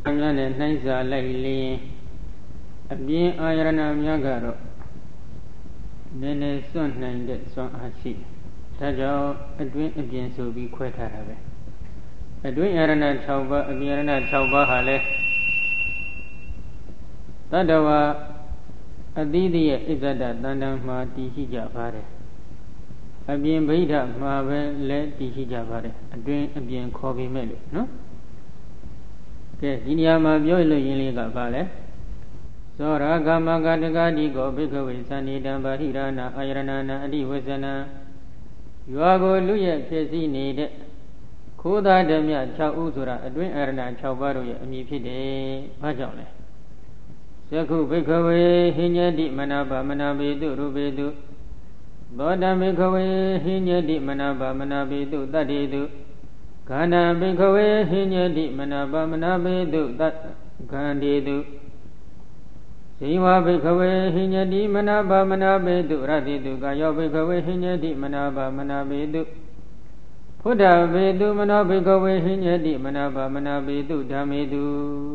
များနဲ့နှိုင်းစာလိုက်လေအပြင်းအာရဏများကတော့နည်းနည်းစွန့်နိုင်တဲ့စွမ်းအားရှိဒါကြောင့်အတွင်းအပြင်ဆိုပြီးခွဲထားတာပဲအတွင်းအာရဏ6ပါးအပြင်အာရဏ6ပါးဟာလဲတတ္တဝါအသီးသီးရဲ့ဣဇ္ဇဒတန်တံမှာတည်ရှိကြပါတယ်အပြင်ဗိဓမှာပဲလဲတည်ရှိကြပါတယ်အတွင်းအပြင်ခေါ်ပြီးမဲ့လို့နော်ကဲဒီနေရာမှာပြောလို့ရင်းလေးကဘာလဲသောရာဂမကတကတိကိုဘိက္ခဝေသန္နိတံဗာဟိရဏအာယရဏနာအတိဝဇနံရွာကိုလူရဲ့ဖြစ်စည်းနေတဲ့ခိုးသားဓမြ6ဦးဆိုတာအတွင်းအာရဏ6ပါးတို့ရဲ့အမည်ဖြစ်တယ်ဘာကြောင့်လဲသက္ခုဘိက္ခဝေဟိညတိမနာပါမနာပေတုရူပေတုသောတံဘိက္ခဝေဟိညတိမနာပါမနာပေတုတတ္တိတုခန္ဓာဘိက္ခဝေဟိညတိမနာပါမနာပေတုတတ္ခန္တိတုဇိဝဘိက္ခဝေဟိညတိမနာပါမနာပေတုရတ္တိတုကာယောဘိက္ခဝေဟိညတိမနာပါမနာပေတုဖုဒ္ဓဘေတုမနောဘိက္ခဝေဟိညတိမနာပါမနာပေတုဓမ္မေတု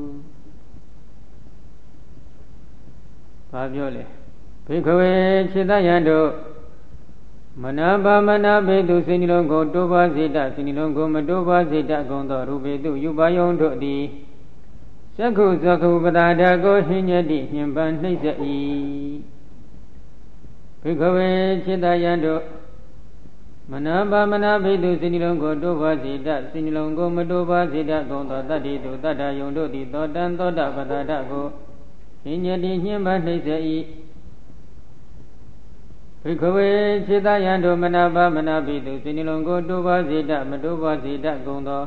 ဘာပြောလဲဘိက္ခဝေခြေတယံတို့မနာပါမနာပေတုစိဏိလုံးကိုတိုးပါစေတစိဏိလုံးကိုမတိုးပါစေတဂုံသောရူပေတုယူပါယုံတို့သည်သက္ခုသက္ခုပတာဒကိုဟိညတိညင်ပန်းနှိမ့်ဆက်၏ဘိက္ခဝေခြေတယံတို့မနာပါမနာပေတုစိဏိလုံးကိုတိုးပါစေတစိဏိလုံးကိုမတိုးပါစေတဂုံသောတတ္တိတုတတ္တယုံတို့သည်သောတံသောတပတာဒကိုဟိညတိညင်ပန်းနှိမ့်ဆက်၏ဘိက္ခဝေခြေတယံတို့မနာပါမနာပေတုစိဏိလုံးကိုတိုးပါစေတမတိုးပါစေတဂုံသော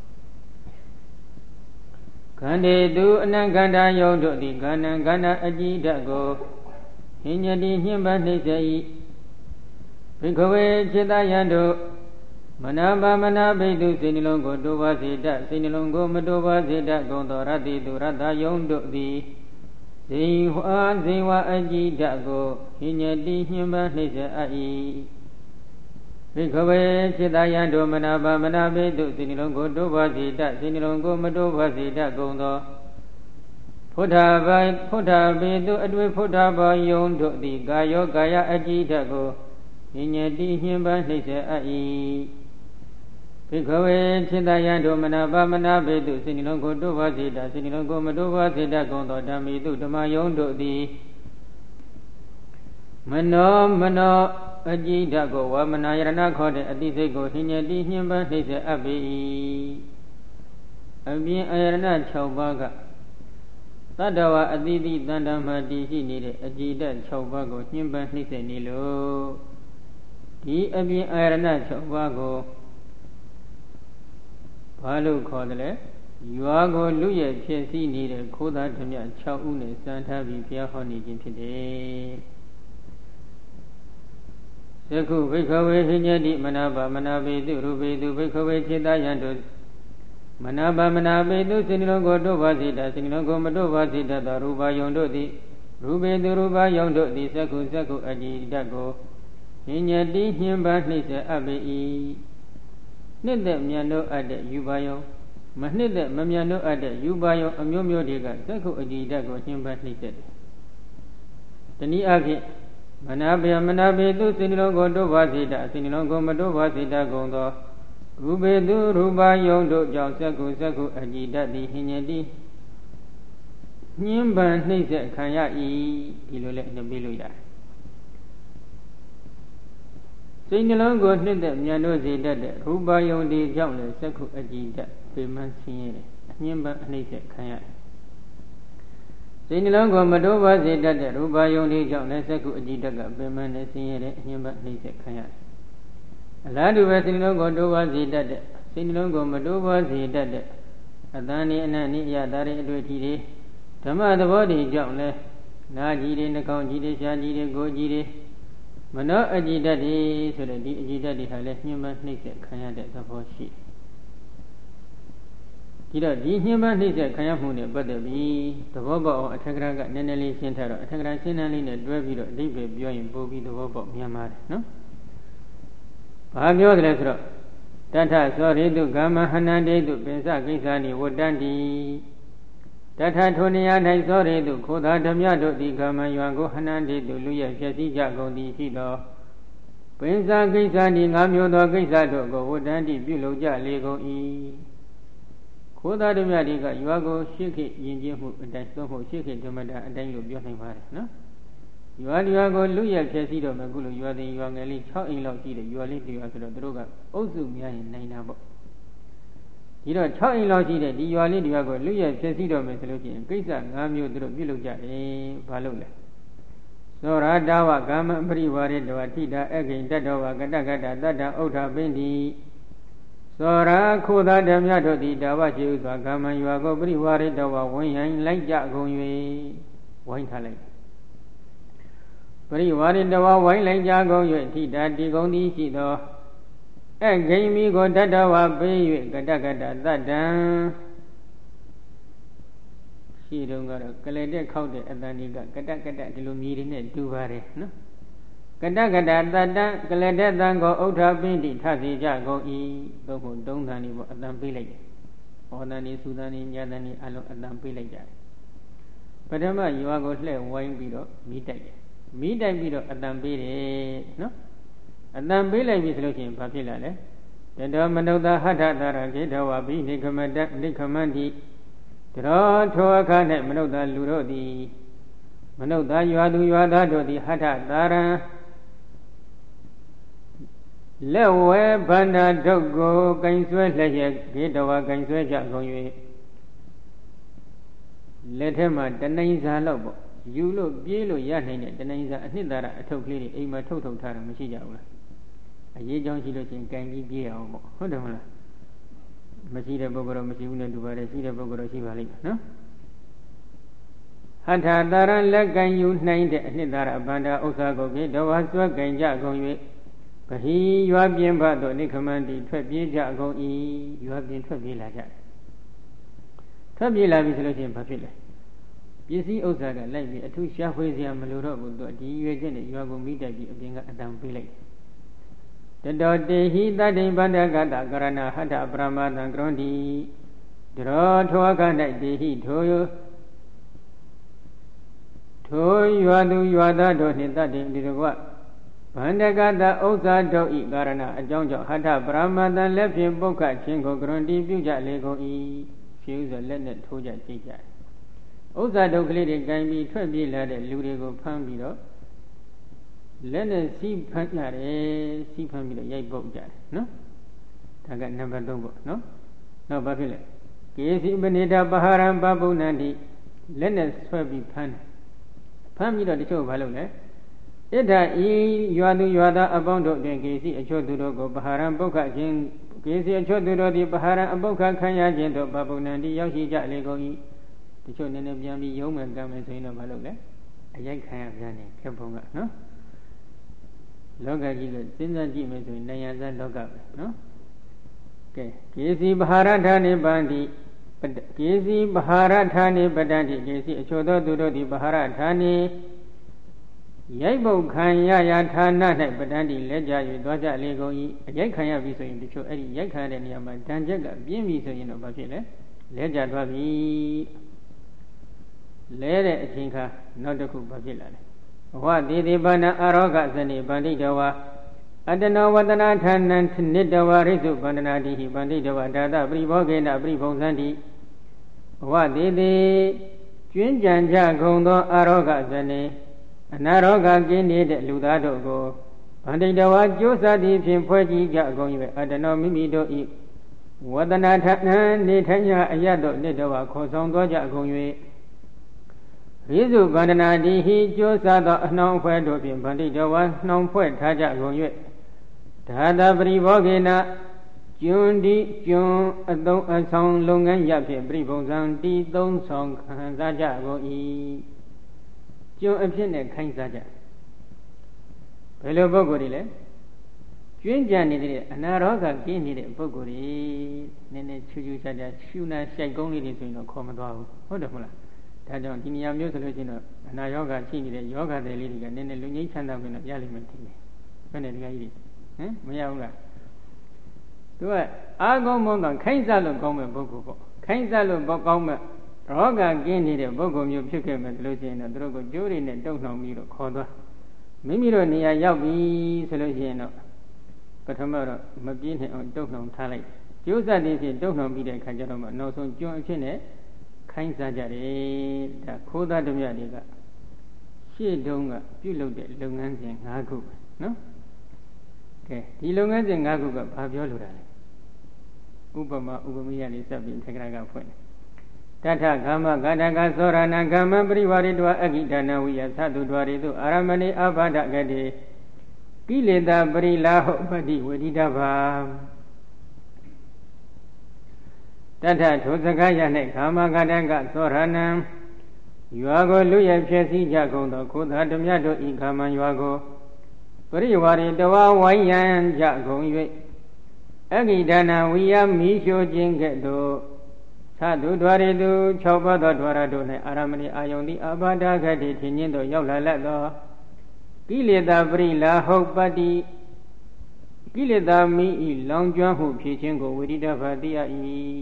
ခန္တေတုအနံခန္ဓာယုံတို့သည်ခန္ဓာခန္ဓာအကြည်ဓာတ်ကိုဟိညတိညှင်းပန်းနှိမ့်စေ၏ဘိက္ခဝေခြေတယံတို့မနာပါမနာပေတုစိဏိလုံးကိုတိုးပါစေတစိဏိလုံးကိုမတိုးပါစေတဂုံသောရတ္တိတုရတ္တယုံတို့သည်ဇိဝအကြည်ဓာတ်ကိုဟိညတိညှင်းပန်းနှိမ့်စေအပ်၏ဘိက္ခဝေခြေတယံတို့မနာပါမနာပေတုစိဏိလုံးကိုတိုးပါစေတစိဏိလုံးကိုမတိုးပါစေတဂုံသောဖုဒ္ဓပေတုအတွေ့ဖုဒ္ဓဘောယုံတို့သည်ကာယောကာယအကြည်ဓာတ်ကိုဟိညတိညှင်းပန်းနှိမ့်စေအပ်၏ဘိက္ခဝေခြေတယံတို့မနာပါမနာပေတုစိဏိလုံးကိုတိုးပါစေတစိဏိလုံးကိုမတိုးပါစေတဂုံသောဓမ္မိတုဓမ္မယုံတို့သည်မနောအကြည်ဓာတ်ကိုဝါမနာယရဏခေါ်တဲ့အတိစိတ်ကိုဟိညတိညှင်းပန်းနှိမ့်စေအပ်ပေ၏အပြင်အာရဏ6ပါးကတတ္တဝါအတိတိတန်တမှတည်ရှိနေတဲ့အကြည်ဓာတ်6ပါးကိုညှင်းပန်းနှိမ့်စေနေလို့ဒီအပြင်အာရဏ6ပါးကိုဘာလို့ခေါ်တယ်လဲရွာကိုလူရဲ့ဖြစ်စည်းနေတဲ့ခိုးသားဓမြ6ဦးနဲ့စံထားပြီးဘုရားဟောနေခြင်းဖြစ်တယ်သက္ခုဘိက္ခဝေဟိညတိမနာပါမနာပေတုရူပေတုဘိက္ခဝေခြေတယံတို့မနာပါမနာပေတုစိဏိလုံးကိုတိုးပါစေတစိဏိလုံးကိုမတိုးပါစေတသောရူပါယုံတို့သည်ရူပေတုရူပါယုံတို့သည်သက္ခုအကြည်ဓာတ်ကိုဟိညတိညှင်းပန်းနှိမ့်စေအပ်ပေ၏နှစ်သက်မြန်တို့အပ်တဲ့ယူပါယုံမနှစ်သက်မမြန်တို့အပ်တဲ့ယူပါယုံအမျိုးမျိုးတွေကသက္ခုအကြည်ဓာတ်ကိုညှင်းပန်းနှိမ့်စေတယ်တနည်းအားဖြင့်မနာပေတုစိဏိလုံးကိုတိုးပါစေတစိဏိလုံးကိုမတိုးပါစေတဂုံသောရူပေတုရူပါယုံတို့ကြောင့်သက္ခုအကြည်ဓာတ်သည်ဟိညတိညှင်းပန်းနှိမ့်ဆက်ခံရ၏ဒီလိုလည်းအနှံ့ပေးလို့ရတယ်စိဏိလုံးကိုနှစ်သက်မြန်တို့စေတတ်တဲ့ရူပါယုံဒီကြောင့်လည်းသက္ခုအကြည်ဓာတ်ပေမှန်းဆင်းရဲတယ်ညှင်းပန်းနှိမ့်ဆက်ခံရတယ်စိဏိလုံးကိုမတိုးပါစေတတ်တဲ့ရူပါယုံဒီကြောင့်လည်းသက္ခုအကြည်ဓာတ်ကပေမှန်းနဲ့ဆင်းရဲတယ်ညှင်းပန်းနှိမ့်ဆက်ခံရတယ်အလားတူပဲစိဏိလုံးကိုတိုးပါစေတတ်တဲ့စိဏိလုံးကိုမတိုးပါစေတတ်တဲ့အတန်ဤအနတ်ဤအရသာတွေအတွေ့အထိတွေဓမ္မသဘောတွေကြောင့်လဲနာကြီးတွေနှာခေါင်းကြီးတွေရှားကြီးတွေကိုယ်ကြီးတွေမနောအကြည်ဓာတ်တွေဆိုတဲ့ဒီအကြည်ဓာတ်တွေဟာလဲညှင်းပန်းနှိမ့်ဆက်ခံရတဲ့သဘောရှိဒီတော့ဒီညှင်းပန်းနှိမ့်ဆက်ခံရမှုနဲ့ပတ်သက်ပြီးသဘောပေါက်အောင်အထက်ကရာကနည်းနည်းလေးရှင်းထားတော့အထက်ကရာရှင်းနှန်းလေးနဲ့တွဲပြီးတော့အဓိပ္ပာယ်ပြောရင်ပို့ပြီးသဘောပေါက်မြန်ပါတယ်နော်ဘာပြောတယ်လဲဆိုတော့တထသောရိတုကာမဟနန္တေတုပိစကိစ္ဆာနိဝတ္တန္တိတထထိုနေရာ၌သောရေတုခိုသာဓမြတို့သည်ကမယွာကိုဟနန္တိတုလူရဲ့ဖြစ်စည်းကြကုန်သည်ရှိသောပိဉ္စာကိစ္စသည်ငါမျိုးသောကိစ္စတို့ကိုဝတ္တန္တိပြုလုပ်ကြလေကုန်၏ခိုသာဓမြတိကယွာကိုရှေ့ခေယဉ်ကျေးမှုအတိုင်းသို့မဟုတ်ရှေ့ခေဓမ္မတာအတိုင်းလို့ပြောနိုင်ပါတယ်နော်ယွာကိုလူရဲ့ဖြစ်စည်းတော့မယ်ခုလိုယွာသည်ယွာငယ်လေး6အိမ်လောက်ရှိတယ်ယွာလေး2ရွာဆိုတော့သူတို့ကအုပ်စုများရင်နိုင်တာပေါ့ဒီတော့6အိမ်လောက်ရှိတဲ့ဒီရွာလေးတွေကကိုလူရဲ့ဖြစ်စည်းတော်မယ်ဆိုလို့ရှိရင်ကိစ္စ5မျိုးသူတို့ပြုလုပ်ကြတယ်ဘာလို့လဲသောရတဝကာမပရိဝါရေတဝထိတာအခိန်တတ္တဝကတကတတတ္တဥဋ္ဌပိန္တိသောရခိုသာဓမြတို့သည်တာဝရှိဥစွာကာမရွာကိုပရိဝါရေတဝဝိညာဉ်လိုက်ကြကုန်၍ဝိုင်းထားလိုက်ပရိဝါရေတဝဝိုင်းလိုက်ကြကုန်၍ထိတာတည်ကုန်သည်ရှိသောအဂိမိကိုတတ္တဝပေး၍ကတကတသတ္တံရှိတုန်းကတော့ကလေးတဲ့ခောက်တဲ့အတန်ဒီကကတကတဒီလိုမြည်တွေနဲ့တူပါတယ်နော်ကတကတသတ္တံကလေးတဲ့တန်ကိုဥဋ္ဌပိဋိထစီကြကုန်၏သို့မဟုတ်တုံးတန်ဒီပေါ့အတန်ပေးလိုက်တယ်ဟောတန်ဒီစူတန်ဒီညတန်ဒီအလုံးအတန်ပေးလိုက်ကြတယ်ပထမရွာကိုလှည့်ဝိုင်းပြီးတော့မိတိုက်တယ်မိတိုက်ပြီးတော့အတန်ပေးတယ်နော်အတန်ပေးလိုက်ပြီဆိုလို့ရှိရင်ဘာဖြစ်လာလဲတတောမနုဿဟထတာရခေတဝါဘိနိခမတနိခမန္တိတရောထောအခါ၌မနုဿလူတို့သည်မနုဿရွာသူရွာသားတို့သည်ဟထတာရံလက်ဝဲဗန္ဒဒုတ်ကိုကင်ဆွဲလျက်ခေတဝါကင်ဆွဲကြကုန်၍လက်ထက်မှာတနိုင်စာလောက်ပေါ့ယူလို့ပြေးလို့ရနိုင်တဲ့တနိုင်စာအနှစ်သာရအထုပ်ကလေးတွေအိမ်မှာထုတ်ထားတာမရှိကြဘူးလားအရေးကြောင်းရှိလို့ချင်းကန်ပြီးပြေးအောင်ပေါ့ဟုတ်တယ်မလားမရှိတဲ့ပုဂ္ဂိုလ်တော့မရှိဘူးနဲ့တူပါတယ်ရှိတဲ့ပုဂ္ဂိုလ်တော့ရှိပါလိမ့်မယ်နော်ဟထတာရလက်ကင်ယူနိုင်တဲ့အနှစ်သာရဗန္ဒဥစ္စာကိုပြေတော်ဝါစွဲကင်ကြကုန်၍ပဟိရွာပြင်းဘသို့နိခမန္တိထွက်ပြေးကြကုန်၏ရွာပြင်းထွက်ပြေးလာကြတယ်ထွက်ပြေးလာပြီဆိုလို့ချင်းဘာဖြစ်လဲပစ္စည်းဥစ္စာကလိုက်ပြီးအထူးရှားဖွေးစရာမလိုတော့ဘူးသူဒီရွေချက်နဲ့ရွာကိုမိတိုက်ပြီးအပြင်ကအတန်ပေးလိုက်တတောတေဟိတတိဗန္ဒကတကရဏဟထပရမတံကရွန်တိတရောထောအခ၌တေဟိထိုရွာသူရွာသားတို့နှင့်တတိဒီတကွဗန္ဒကတဥစ္စာတို့ဤကာရဏအကြောင်းကြောင့်ဟထပရမတံလက်ဖြင့်ပုဂ္ဂချင်းကိုကရွန်တိပြုကြလေကုန်၏ဖြူဆိုလက်နဲ့ထိုးကြကြိတ်ကြဥစ္စာဒုက္ခလေးတွေကင်ပြီးထွက်ပြေးလာတဲ့လူတွေကိုဖမ်းပြီးတော့လက်နဲ့စီးဖမ်းကြတယ်စီးဖမ်းပြီးတော့ရိုက်ပုတ်ကြတယ်နော်ဒါကနံပါတ်3ပေါ့နော်နောက်ဘာဖြစ်လဲကေစီပဏိတာပဟာရံပပုဏ္ဏန္တိလက်နဲ့ဆွဲပြီးဖမ်းပြီးတော့တချို့ဘာလုပ်လဲဣဒ္ဓဤရွာသူရွာသားအပေါင်းတို့တွင်ကေစီအချို့သူတို့ကိုပဟာရံပုခခြင်းကေစီအချို့သူတို့သည်ပဟာရံအပုခခံရခြင်းတို့ပပုဏ္ဏန္တိရောက်ရှိကြလေကုန်၏တချို့နည်းနည်းပြန်ပြီးရုံးမယ်ကမ်းမယ်ဆိုရင်တော့ဘာလုပ်လဲအရိုက်ခံရပြန်တယ်ခက်ပုံကနော်လောကကြီးကိုစဉ်းစားကြည့်မယ်ဆိုရင်နိုင်ငံသားလောကပဲနော်ကဲကေစီဘဟာရထာနိဗ္ဗန္တိကေစီဘဟာရထာနိပတ္တန္တိကေစီအချို့သောသူတို့သည်ဘဟာရထာနိရိုက်ပုတ်ခံရရာဌာန၌ပတ္တန္တိလက်ကြ၍သွားကြလေကုန်၏အရိုက်ခံရပြီဆိုရင်တချို့အဲ့ဒီရိုက်ခံရတဲ့နေရာမှာဒဏ်ချက်ကပြင်းပြီဆိုရင်တော့ဘာဖြစ်လဲလက်ကြသွားပြီလဲတဲ့အချိန်ခါနောက်တစ်ခုဘာဖြစ်လာလဲဝတိတိပန္နအာရောဂဇနိဗန္တိတဝါအတနောဝတနာဌာနံနိတဝါရိစုဗန္ဒနာတိဟိဗန္တိတဝါဒါသပရိဘောဂေနပရိဘုံသန္တိဝတိတိကျွင်းကြံကြကုန်သောအာရောဂဇနိအနာရောဂကင်းနေတဲ့လူသားတို့ကိုဗန္တိတဝါကျိုးစားသည်ဖြင့်ဖွဲ့ကြည့်ကြကုန်၍အတနောမိမိတို့ဤဝတနာဌာနံနေထိုင်ရာအရတို့နိတဝါခေါ်ဆောင်သောကြကုန်၍ရိစုဗန္ဒနာတိဟိကျိုးစားသောအနှောင်ဖွဲ့တို့ဖြင့်ဗန္တိတဝါနှောင်ဖွဲ့ထားကြကုန်၍ဒါသပရိဘောဂေနကျွန်းဒီကျွန်းအသုံးအဆောင်လုပ်ငန်းရဖြင့်ပရိဘုံဇံတီသုံးဆောင်ခံစားကြကုန်၏ကျွန်းအဖြစ်နဲ့ခိုင်းစားကြဘယ်လိုပုဂ္ဂိုလ်တွေလဲကျွင်းကြံနေတဲ့အနာရောဂါကင်းနေတဲ့ပုဂ္ဂိုလ်တွေနည်းနည်းချူချူချာချာရှုနာရှိုက်ကုန်းလေးတွေဆိုရင်တော့ခေါ်မသွားဘူးဟုတ်တယ်မဟုတ်လားဒါကြောင့်ဒီနေရာမျိုးဆိုလို့ရှိရင်တော့အနာရောဂါရှိနေတဲ့ယောဂတဲ့လေးတွေကနည်းနည်းလူငိမ့်ချမ်းသာခွင့်တော့ရလိမ့်မယ်ထင်တယ်ဘယ်နဲ့ဒီကကြီးတွေမရဘူးလားသူကအာကောင်းမောင်းကခိုင်းစားလို့ကောင်းမဲ့ပုဂ္ဂိုလ်ပေါ့ခိုင်းစားလို့ကောင်းမဲ့ရောဂါကင်းနေတဲ့ပုဂ္ဂိုလ်မျိုးဖြစ်ခဲ့မယ်ဆိုလို့ရှိရင်တော့သူတို့ကိုကြိုးတွေနဲ့တုံ့နှောင်ပြီးတော့ခေါ်သွားမိမိတို့နေရာရောက်ပြီဆိုလို့ရှိရင်တော့ပထမတော့မပြင်းနဲ့အောင်တုံ့နှောင်ထားလိုက်ကျိုးစားတဲ့ဖြင့်တုံ့နှောင်ပြီးတဲ့အခါကျတော့မှနောက်ဆုံးကျွန်းအဖြစ်နဲ့ခိုင်းစားကြတယ်ဒါခိုးသားဓမြတွေကရှေ့တုန်းကပြုလုပ်တဲ့လုပ်ငန်းစဉ်၅ခုပဲနော်ကဲဒီလုပ်ငန်းစဉ်၅ခုကဘာပြောလိုတာလဲဥပမာဥပမေယလေးစပ်ပြီးထေကရကဖွင့်တယ်တထကာမဂတကသောရဏကာမပရိဝရိတောအဂိဒါနဝိယသတုဒ္ဒဝရိတုအာရမဏိအဘာဒဂတိကိလေသာပရိလာဟုပတိဝိဒိတဘာတထထိုစကားရ၌ကာမဂတကသောရဏံရွာကိုလူရဲ့ဖြစ်စည်းကြကုန်သောခိုးသားဓမြတို့ဤကာမရွာကိုပရိဝရိတဝဝိုင်းရန်ကြကုန်၍အဂိဒါနဝိယမိရှို့ခြင်းကဲ့သို့သတုဒ္ဒဝရိတု6ပါးသောဒွါရတို့၌အာရမဏိအာယုန်သည်အဘာဒဂတိထင်ခြင်းသို့ရောက်လာလက်သောကိလေသာပရိလာဟုပတ္တိကိလေသာမိဤလောင်ကျွမ်းမှုဖြစ်ခြင်းကိုဝိရိဒဘာတိယ၏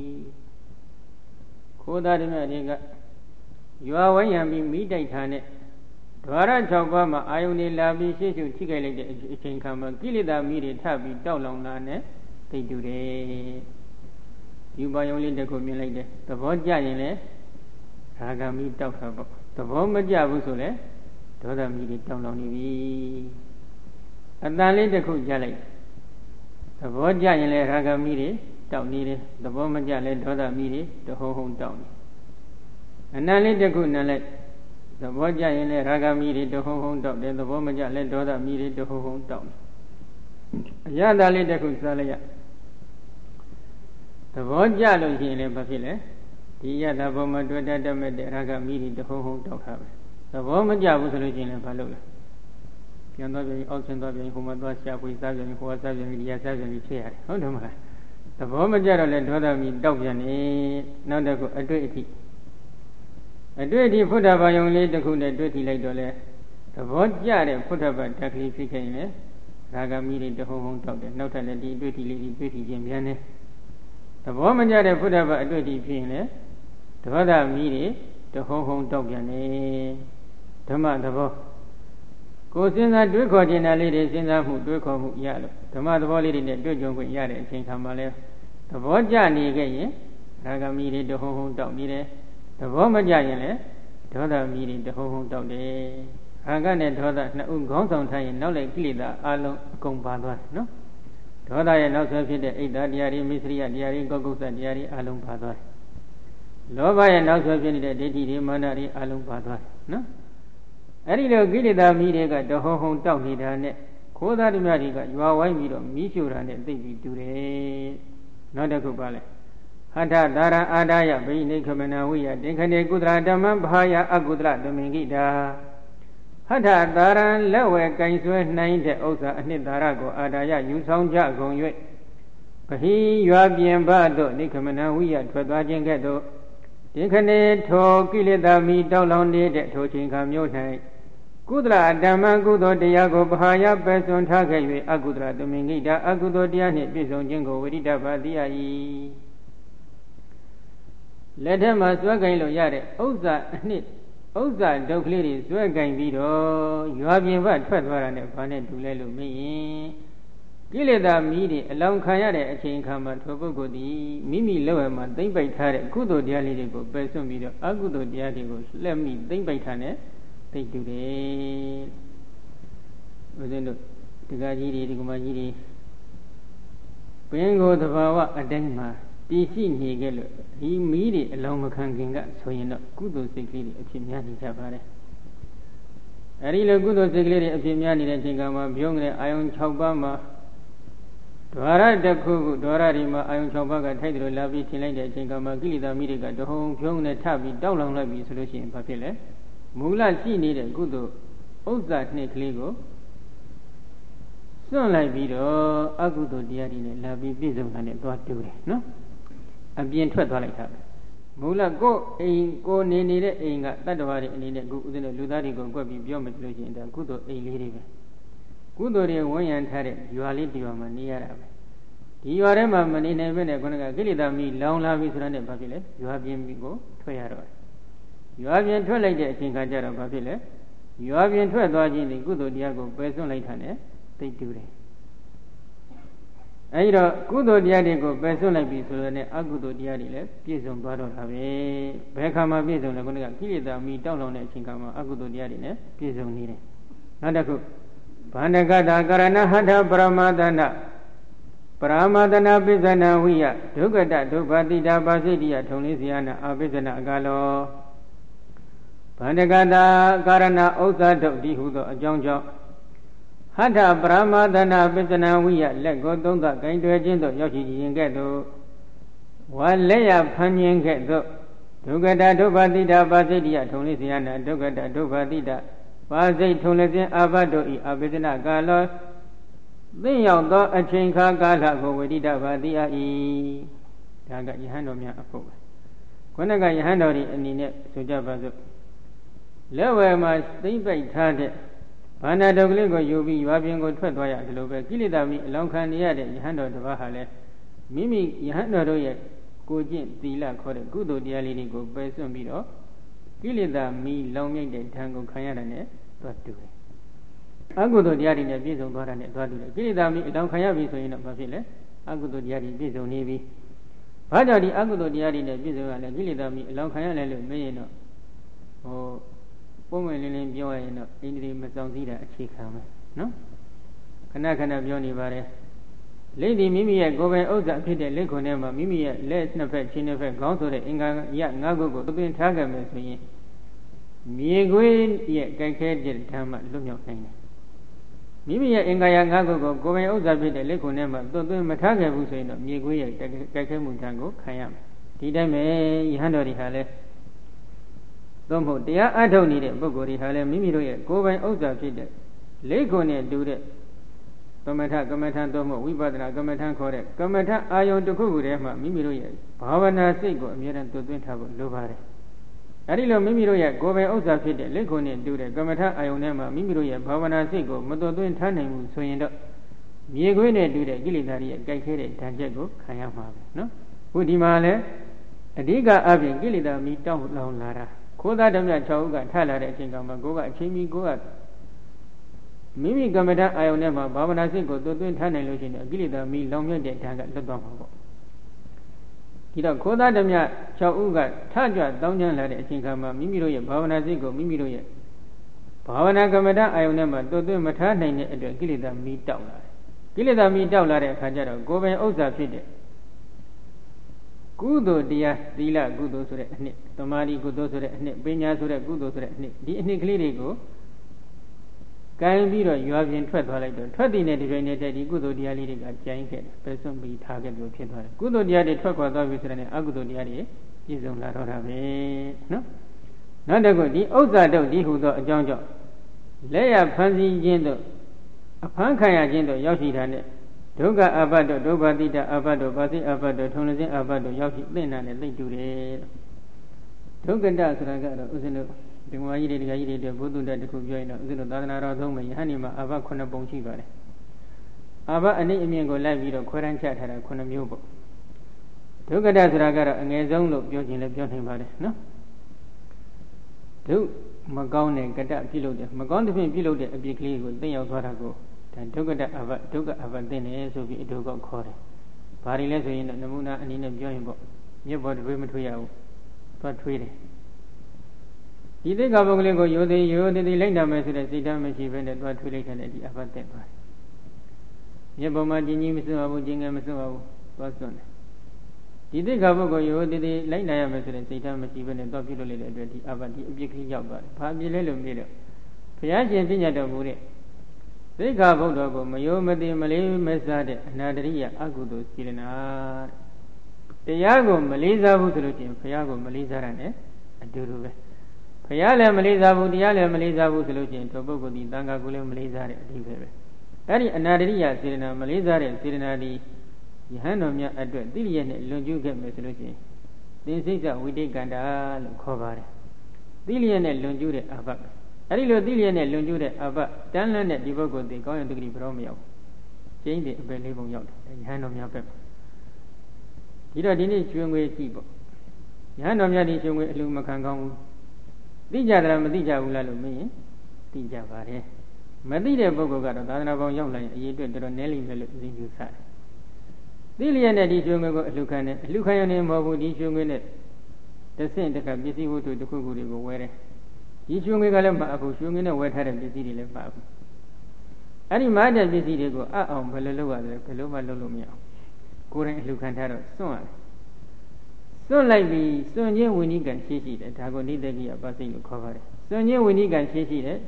ခိုးသားဓမြတွေကရွာဝိုင်းရံပြီးမိတိုက်ထားနဲ့ဒွါရ6ပါးမှာအာယုန်တွေလာပြီးရှေ့ရှုထိခိုက်လိုက်တဲ့အချိန်ခါမှာကိလေသာမိတွေထပ်ပြီးတောက်လောင်လာနဲ့သိတူတယ်ယူပါယုံလေးတစ်ခုမြင်လိုက်တယ်သဘောကျရင်လည်းရာဂမိတောက်တာပေါ့သဘောမကျဘူးဆိုလည်းဒေါသမိတွေတောက်လောင်နေပြီအတန်လေးတစ်ခုကြားလိုက်သဘောကျရင်လည်းရာဂမိတွေတောက်နေတယ်သဘောမကျလည်းဒေါသမိတွေတဟုံဟုံတောက်နေအနံလေးတစ်ခုနံလိုက်သဘောကျရင်လည်းရာဂမိတွေတဟုံဟုံတောက်တယ်သဘောမကျလည်းဒေါသမိတွေတဟုံဟုံတောက်နေအရသာလေးတစ်ခုစားလိုက်ရသဘောကျလို့ရှိရင်လည်းဘာဖြစ်လဲဒီရတာဘောမှာတွေ့တတ်မဲ့တဲ့ရာဂမိတွေတဟုံဟုံတောက်တာပဲသဘောမကျဘူးဆိုလို့ရှိရင်လည်းဘာလုပ်လဲပြန်သွားပြန်အောက်ဆင်းသွားပြန်ဟိုမှာသွားရှာဖွေစားပြန်ဟိုကစားပြန်ဒီရစားပြန်ဖြစ်ရတယ်ဟုတ်တယ်မလားသဘောမကျတော့လဲဒေါသမိတောက်ပြန်နေနောက်တစ်ခုအတွေ့အထိဖုဒ္ဓဘာယုံလေးတစ်ခုနဲ့တွေ့ထိလိုက်တော့လဲသဘောကျတဲ့ဖုဒ္ဓဘာဓာတ်ကလေးဖြစ်ခဲ့ရင်လည်းရာဂမိတွေတဟုံဟုံတောက်တယ်နောက်ထပ်လည်းဒီတွေ့ထိလေးတွေတွေ့ထိခြင်းပြန်နေသဘောမကျတဲ့ဖုဒ္ဓဘာအတွေ့အထိဖြစ်ရင်လည်းဒေါသမိတွေတဟုံဟုံတောက်ပြန်နေဓမ္မသဘောကိုယ်စဉ်းစားတွေးခေါ်ခြင်းလေးတွေစဉ်းစားမှုတွေးခေါ်မှုရလို့ဓမ္မသဘောလေးတွေနဲ့တွေ့ကြုံခွင့်ရတဲ့အချိန်ခါမှာလဲသဘောကျနေခဲ့ရင်ရာဂမိတွေတဟုံဟုံတောက်နေတယ်သဘောမကျရင်လည်းဒေါသမိတွေတဟုံဟုံတောက်တယ်ရာဂနဲ့ဒေါသနှစ်ဦးခေါင်းဆောင်ထားရင်နောက်လိုက်ကိလေသာအလုံးအကုန်ပါသွားတယ်နော်ဒေါသရဲ့နောက်ဆက်ဖြစ်တဲ့ဣဒ္ဓတရားတွေမိစ္ဆရိယတရားတွေကောကုသတရားတွေအလုံးပါသွားတယ်လောဘရဲ့နောက်ဆက်ဖြစ်နေတဲ့ဒိဋ္ဌိတွေမာနတွေအလုံးပါသွားတယ်နော်အဲ့ဒီလိုကိလေသာမိတွေကတဟုံဟုံတောက်နေတာနဲ့ခိုးသားဓမြတွေကရွာဝိုင်းပြီးတော့မိရှို့တာနဲ့သိပြီးတူတယ်နောက်တစ်ခုပါလဲဟထဒါရအာဒါယဗိနိခမနာဝိယတင်ခဏေကုသရဓမ္မဘာယအကုသလဓမင်္ဂိတာဟထဒါရံလက်ဝဲကင်ဆွဲနိုင်တဲ့ဥစ္စာအနှစ်သာရကိုအာဒါယယူဆောင်ကြကုန်၍ပဟိရွာပြင်ဘသို့နိခမနာဝိယထွက်သွားခြင်းကဲ့သို့တင်ခဏေထိုကိလေသာမိတောက်လောင်နေတဲ့ထိုချိန်ခါမျိုး၌ကုသလဓမ္မကုသိုလ်တရားကိုဘာယပဲစွန်ထားခဲ့၍အကုသလဓမင်္ဂိတာအကုသိုလ်တရားနှင့်ပြည့်စုံခြင်းကိုဝိရိဒဘာတိယ၏လက်ထက်မှာစွဲကင်လို့ရတဲ့ဥစ္စာအနှစ်ဥစ္စာဒုက္ခလေးတွေစွဲကင်ပြီးတော့ရွာပြင်ဘထွက်သွားတာနဲ့ဘာနဲ့တူလဲလို့မေးရင်ကိလေသာမိတွေအလောင်းခံရတဲ့အချိန်အခါမှာထိုပုဂ္ဂိုလ်သည်မိမိလက်ဝဲမှာသိမ့်ပိုက်ထားတဲ့ကုသိုလ်တရားလေးတွေကိုပယ်စွန့်ပြီးတော့အကုသိုလ်တရားတွေကိုလှည့်မိသိမ့်ပိုက်ထားတဲ့သိတူတယ်ဦးဇင်းတို့ဒကာကြီးတွေဒကမကြီးတွေပင်ကိုသဘာဝအတိုင်းမှာတည်ရှိနေကြလို့ဒီမီးတွေအလောင်းမခံခင်ကဆိုရင်တော့ကုသိုလ်စိတ်ကလေးတွေအဖြစ်များနေကြပါတယ်အဲဒီလိုကုသိုလ်စိတ်ကလေးတွေအဖြစ်များနေတဲ့အချိန်ကမှပြုံးတဲ့အာယုံ6ပါးမှာဒွါရတစ်ခုခုဒွါရဒီမှာအာယုံ6ပါးကထိုက်တယ်လို့လာပြီးထင်လိုက်တဲ့အချိန်ကမှကိလေသာမိတွေကတဟုံဖြုံးနဲ့ထပြီးတောက်လောင်လိုက်ပြီဆိုလို့ရှိရင်ဘာဖြစ်လဲမူလရှိနေတဲ့ကုသိုလ်ဥစ္စာနှစ်ကလေးကိုစွန့်လိုက်ပြီးတော့အကုသိုလ်တရားတွေနဲ့လာပြီးပြည့်စုံတာနဲ့သွားတူတယ်နော်အပြင်ထွက်သွားလိုက်တာပဲမူလကိုအိမ်ကိုနေနေတဲ့အိမ်ကတတ္တဝါတွေအနေနဲ့ခုဥစဉ်လူသားတွေကိုကွက်ပြီးပြောမှလို့ရှိရင်ဒါကုသိုလ်အိမ်လေးတွေပဲကုသိုလ်တွေဝန်းရံထားတဲ့ရွာလေးတရွာမှာနေရတာပဲဒီရွာထဲမှာမနေနိုင်ပဲနဲ့ခုနကကိလေသာမီလောင်လာပြီဆိုတာနဲ့ဘာဖြစ်လဲရွာပြင်ပြီးကိုထွက်ရတော့ရွာပြင်ထွက်လိုက်တဲ့အချိန်ခါကျတော့ဘာဖြစ်လဲရွာပြင်ထွက်သွားခြင်းဒီကုသိုလ်တရားကိုပယ်စွန့်လိုက်တာနဲ့သိတူတယ်အဲဒီတော့ကုသိုလ်တရားတွေကိုပယ်စွန့်လိုက်ပြီဆိုတော့ねအကုသိုလ်တရားတွေလည်းပြည့်စုံသွားတော့တာပဲဘယ်ခါမှပြည့်စုံလဲခုနကကိလေသာမီတောက်လောင်တဲ့အချိန်ခါမှာအကုသိုလ်တရားတွေနဲ့ပြည့်စုံနေတယ်နောက်တစ်ခုဗန္ဒကတာကရဏဟထပရမသနာပရမသနာပိဇနာဝိယဒုက္ကတဒုဗ္ဗတိတာပါစိတိယထုံလေးစီယနာအပိဇနာအကလောဗန္ဒကတာကာရဏဥစ္စာဒုတ်ဒီဟုသောအကြောင်းကြောင့်ဟထပရမသနာပိဇနာဝိယလက်ကိုသုံးသဂိုင်းတွယ်ခြင်းသို့ရောက်ရှိခြင်းကဲ့သို့ဝါလက်ရဖန်ခြင်းကဲ့သို့ဒုက္ကတဒုဗ္ဗတိတာပါစိတိယထုံလေးစီယနာဒုက္ကတဒုဗ္ဗတိတာပါစိတ်ထုံလေးခြင်းအဘတ်တို့ဤအပိဇနာကာလောသိရောက်သောအချိန်ခါကာလကိုဝိတိတဘာတိအာဤဒါကယဟန်တော်များအဖို့ပဲခုနကယဟန်တော်ဤအနေနဲ့ဆိုကြပါစို့လက်ဝဲမှာသိမ့်ပိတ်ထားတဲ့ဘာနာတော်ကလေးကိုယူပြီးရွာပြင်ကိုထွက်သွားရတယ်လို့ပဲကိလေသာမိအလောင်းခံနေရတဲ့ယဟန်တော်တစ်ပါးဟာလည်းမိမိယဟန်တော်တို့ရဲ့ကိုကျင့်သီလခေါ်တဲ့ကုသိုလ်တရားလေးတွေကိုပယ်စွန့်ပြီးတော့ကိလေသာမိလောင်မြိုက်တဲ့ဓာတ်ကိုခံရတာနဲ့သွားတူတယ်အကုသိုလ်တရားတွေနဲ့ပြည့်စုံသွားတာနဲ့သွားတူတယ်ကိလေသာမိအတောင်ခံရပြီဆိုရင်တော့ဘာဖြစ်လဲအကုသိုလ်တရားတွေပြည့်စုံနေပြီဘာကြောင့်ဒီအကုသိုလ်တရားတွေနဲ့ပြည့်စုံရလဲကိလေသာမိအလောင်ခံရလဲလို့မေးရင်တော့ပုံမှန်လင်းလင်းပြောရရင်တော့ဣန္ဒြေမဆောင်စည်းတာအခြေခံပဲနော်ခဏခဏပြောနေပါတယ်လက်ဒီမိမိရဲ့ကိုယ်ပိုင်ဥစ္စာဖြစ်တဲ့လက်ခွန်ထဲမှာမိမိရဲ့လက်နှစ်ဖက်ခြေနှစ်ဖက်ခေါင်းဆိုတဲ့အင်္ဂါရ၅ခုကိုသွင်းထားခဲ့မယ်ဆိုရင်မြေခွေးရဲ့ကြိုက်ခဲတဲ့ဓမ္မလွတ်မြောက်နိုင်တယ်မိမိရဲ့အင်္ဂါရ၅ခုကိုကိုယ်ပိုင်ဥစ္စာဖြစ်တဲ့လက်ခွန်ထဲမှာသွင်းမထားခဲ့ဘူးဆိုရင်တော့မြေခွေးရဲ့ကြိုက်ခဲမှုဓာတ်ကိုခံရမယ်ဒီတိုင်းပဲယဟန်တော်တွေဟာလည်းသို့မဟုတ်တရားအထုတ်နေတဲ့ပုဂ္ဂိုလ်တွေဟာလည်းမိမိတို့ရဲ့ကိုယ်ပိုင်ဥစ္စာဖြစ်တဲ့လက်ခွန်နဲ့တူတဲ့သမထကမ္မထံသို့မဟုတ်ဝိပဿနာကမ္မထံခေါ်တဲ့ကမ္မထအာယုံတစ်ခုခုထဲမှာမိမိတို့ရဲ့ဘာဝနာစိတ်ကိုအမြဲတမ်းသွင်းထားဖို့လိုပါတယ်အဲဒီလိုမိမိတို့ရဲ့ကိုယ်ပိုင်ဥစ္စာဖြစ်တဲ့လက်ခွန်နဲ့တူတဲ့ကမ္မထအာယုံထဲမှာမိမိတို့ရဲ့ဘာဝနာစိတ်ကိုမသွင်းထားနိုင်ဘူးဆိုရင်တော့မြေခွေးနဲ့တူတဲ့ကိလေသာတွေရဲ့ကြိုက်ခဲတဲ့ဓာတ်ချက်ကိုခံရမှာပဲနော်ခုဒီမှာလည်းအဓိကအပြင်ကိလေသာမီတောင်းလောင်လာတာခိုးသားဓမ္မ6ဦးကထလာတဲ့အချိန်ကမှကိုကအချိန်မီကိုကမိမိကမ္မဋ္ဌာန်းအာယုန်ထဲမှာဘာဝနာစိတ်ကိုသွင်းထားနိုင်လို့ရှိရင်အကိလေသာမီလောင်မြတ်တဲ့ဓာတ်ကလွတ်သွားမှာပေါ့ဒီတော့ခိုးသားဓမ္မ6ဦးကထကြွတောင်းကျမ်းလာတဲ့အချိန်ကမှမိမိတို့ရဲ့ဘာဝနာစိတ်ကိုမိမိတို့ရဲ့ဘာဝနာကမ္မဋ္ဌာန်းအာယုန်ထဲမှာသွင်းမထားနိုင်တဲ့အတွက်ကိလေသာမီတောက်လာတယ်ကိလေသာမီတောက်လာတဲ့အခါကျတော့ကိုယ်ပိုင်ဥစ္စာဖြစ်တဲ့ကုသိုလ်တရားသီလကုသိုလ်ဆိုတဲ့အနှစ်သမာဓိကုသိုလ်ဆိုတဲ့အနှစ်ပညာဆိုတဲ့ကုသိုလ်ဆိုတဲ့အနှစ်ဒီအနှစ်ကလေးတွေကိုကင်ပြီးတော့ရွာပြင်ထွက်သွားလိုက်တော့ထွက်တည်နေတဲ့တွင်နေတဲ့ဒီကုသိုလ်တရားလေးတွေကကြိုင်းခဲ့တယ်ပဲစွန့်ပြီးထားခဲ့လို့ဖြစ်သွားတယ်ကုသိုလ်တရားတွေထွက်ခွာသွားပြီဆိုတဲ့အကုသိုလ်တရားတွေပြည့်စုံလာတော့တာပဲနော်နောက်တစ်ခုဒီဥစ္စာတုတ်ဒီဟုသောအကြောင်းကြောင့်လက်ရဖန်စီခြင်းတို့အဖန်ခံရခြင်းတို့ရောက်ရှိတာနဲ့ဒုက္ခအဘတ်တို့ဒုဗ္ဗတိတအဘတ်တို့ပါစိအဘတ်တို့ထုံလခြင်းအဘတ်တို့ရောက်ရှိသိနာနဲ့သိတူတယ်ဒုက္ကတဆိုတာကတော့ဥစဉ်တို့ဒီမကြီးတွေဒီကကြီးတွေအတွက်ဘုသူတ္တတစ်ခုပြောရင်တော့ဥစဉ်တို့သာသနာတော်သုံးမယ်ယဟန်ဒီမှာအဘတ်9ပုံရှိပါတယ်အဘတ်အနည်းအမြင့်ကိုလိုက်ပြီးတော့ခွဲတန်းချထားတာ9မျိုးပေါ့ဒုက္ကတဆိုတာကတော့အငယ်ဆုံးလို့ပြောခြင်းလည်းပြောနိုင်ပါတယ်နော်ဒုမကောင်းတဲ့ကတပြုလုပ်တယ်မကောင်းတဲ့ဖြင့်ပြုလုပ်တဲ့အပြစ်ကလေးကိုသိရောက်သွားတာကိုဒါဒုက္ကတအဘဒုက္ခအဘသိနေဆိုပြီးအတူကောက်ခေါ်တယ်။ဘာတွေလဲဆိုရင်တော့နမူနာအနေနဲ့ပြောရင်ပေါ့မြစ်ပေါ်တွေမထွေးရဘူး။သွားထွေးတယ်။ဒီသိက္ခာပုဂ္ဂလိကိုရိုသေလိုက်နာမယ်ဆိုတဲ့စိတ်ဓာတ်မရှိဘဲနဲ့သွားထွေးလိုက်တဲ့ဒီအဘသိသွားတယ်။မြစ်ပေါ်မှာကြီးကြီးမစွန့်ပါဘူး၊ကြီးငယ်မစွန့်ပါဘူး။သွားစွန့်တယ်။ဒီသိက္ခာပုဂ္ဂိုလ်ရိုသေလိုက်နာရမယ်ဆိုတဲ့စိတ်ဓာတ်မရှိဘဲနဲ့သွားပြုလုပ်လိုက်တဲ့အတွက်ဒီအဘဒီအပြစ်ကလေးရောက်သွားတယ်။ဘာအပြစ်လဲလို့မေးတော့ဘုရားရှင်ပြညတ်တော်မူတဲ့သိက္ခာပုဒ်တော်ကိုမယောမသိမလေးမစားတဲ့အနာတရိယအကုသိုလ်စေတနာတရားကိုမလေးစားဘူးဆိုလို့ချင်းဘုရားကိုမလေးစားတာနဲ့အတူတူပဲဘုရားလည်းမလေးစားဘူးတရားလည်းမလေးစားဘူးဆိုလို့ချင်းသောပုဂ္ဂိုလ်ဒီသံဃာကိုလည်းမလေးစားတဲ့အဓိပ္ပာယ်ပဲအဲ့ဒီအနာတရိယစေတနာမလေးစားတဲ့စေတနာဒီယဟန်တော်များအတွက်တိရိယနဲ့လွန်ကျူးခဲ့မယ်ဆိုလို့ချင်းသင်္စိတ်ဝိတိကန္တာလို့ခေါ်ပါတယ်တိရိယနဲ့လွန်ကျူးတဲ့အဘအဲ့ဒီလိုသိလျက်နဲ့လွန်ကျူးတဲ့အဘတန်းလန်းတဲ့ဒီပုဂ္ဂိုလ်ဒီကောင်းရင်ဒုက္ခဘရောမရောက်ကျင်းတဲ့အပယ်လေးပုံရောက်တယ်ယဟန်တော်များပဲဒီတော့ဒီနေ့ရွှေငွေကြည့်ပေါ့ယဟန်တော်များဒီရွှေငွေအလူမခံကောင်းဘူးသိကြတယ်မသိကြဘူးလားလို့မင်းရင်သိကြပါတယ်မသိတဲ့ပုဂ္ဂိုလ်ကတော့သာသနာပေါင်းရောက်လာရင်အရေးအတွက်တော်တော်နည်းလိမ့်မယ်လို့သိယူဆတယ်သိလျက်နဲ့ဒီရွှေငွေကိုအလူခံတယ်အလူခံရနေမဟုတ်ဘူးဒီရွှေငွေနဲ့တဆင့်တခါပစ္စည်းဝတ္ထုတစ်ခုခုတွေကိုဝယ်တယ်ဒီရွှေငွေကလည်းမအခုရွှေငွေနဲ့ဝယ်ထားတဲ့ပစ္စည်းတွေလည်းမအခုအဲ့ဒီမားတဲ့ပစ္စည်းတွေကိုအအောင်ဘယ်လိုလုပ်ရလဲဘယ်လိုမှလုပ်လို့မရအောင်ကိုယ်တိုင်အလှခံထားတော့စွန့်ရတယ်စွန့်လိုက်ပြီးစွန့်ခြင်းဝိနည်းကံရှိရှိတယ်ဒါကိုနိတ္တကိယပါစိတ်လို့ခေါ်ပါတယ်စွန့်ခြင်းဝိနည်းကံရှိရှိတယ်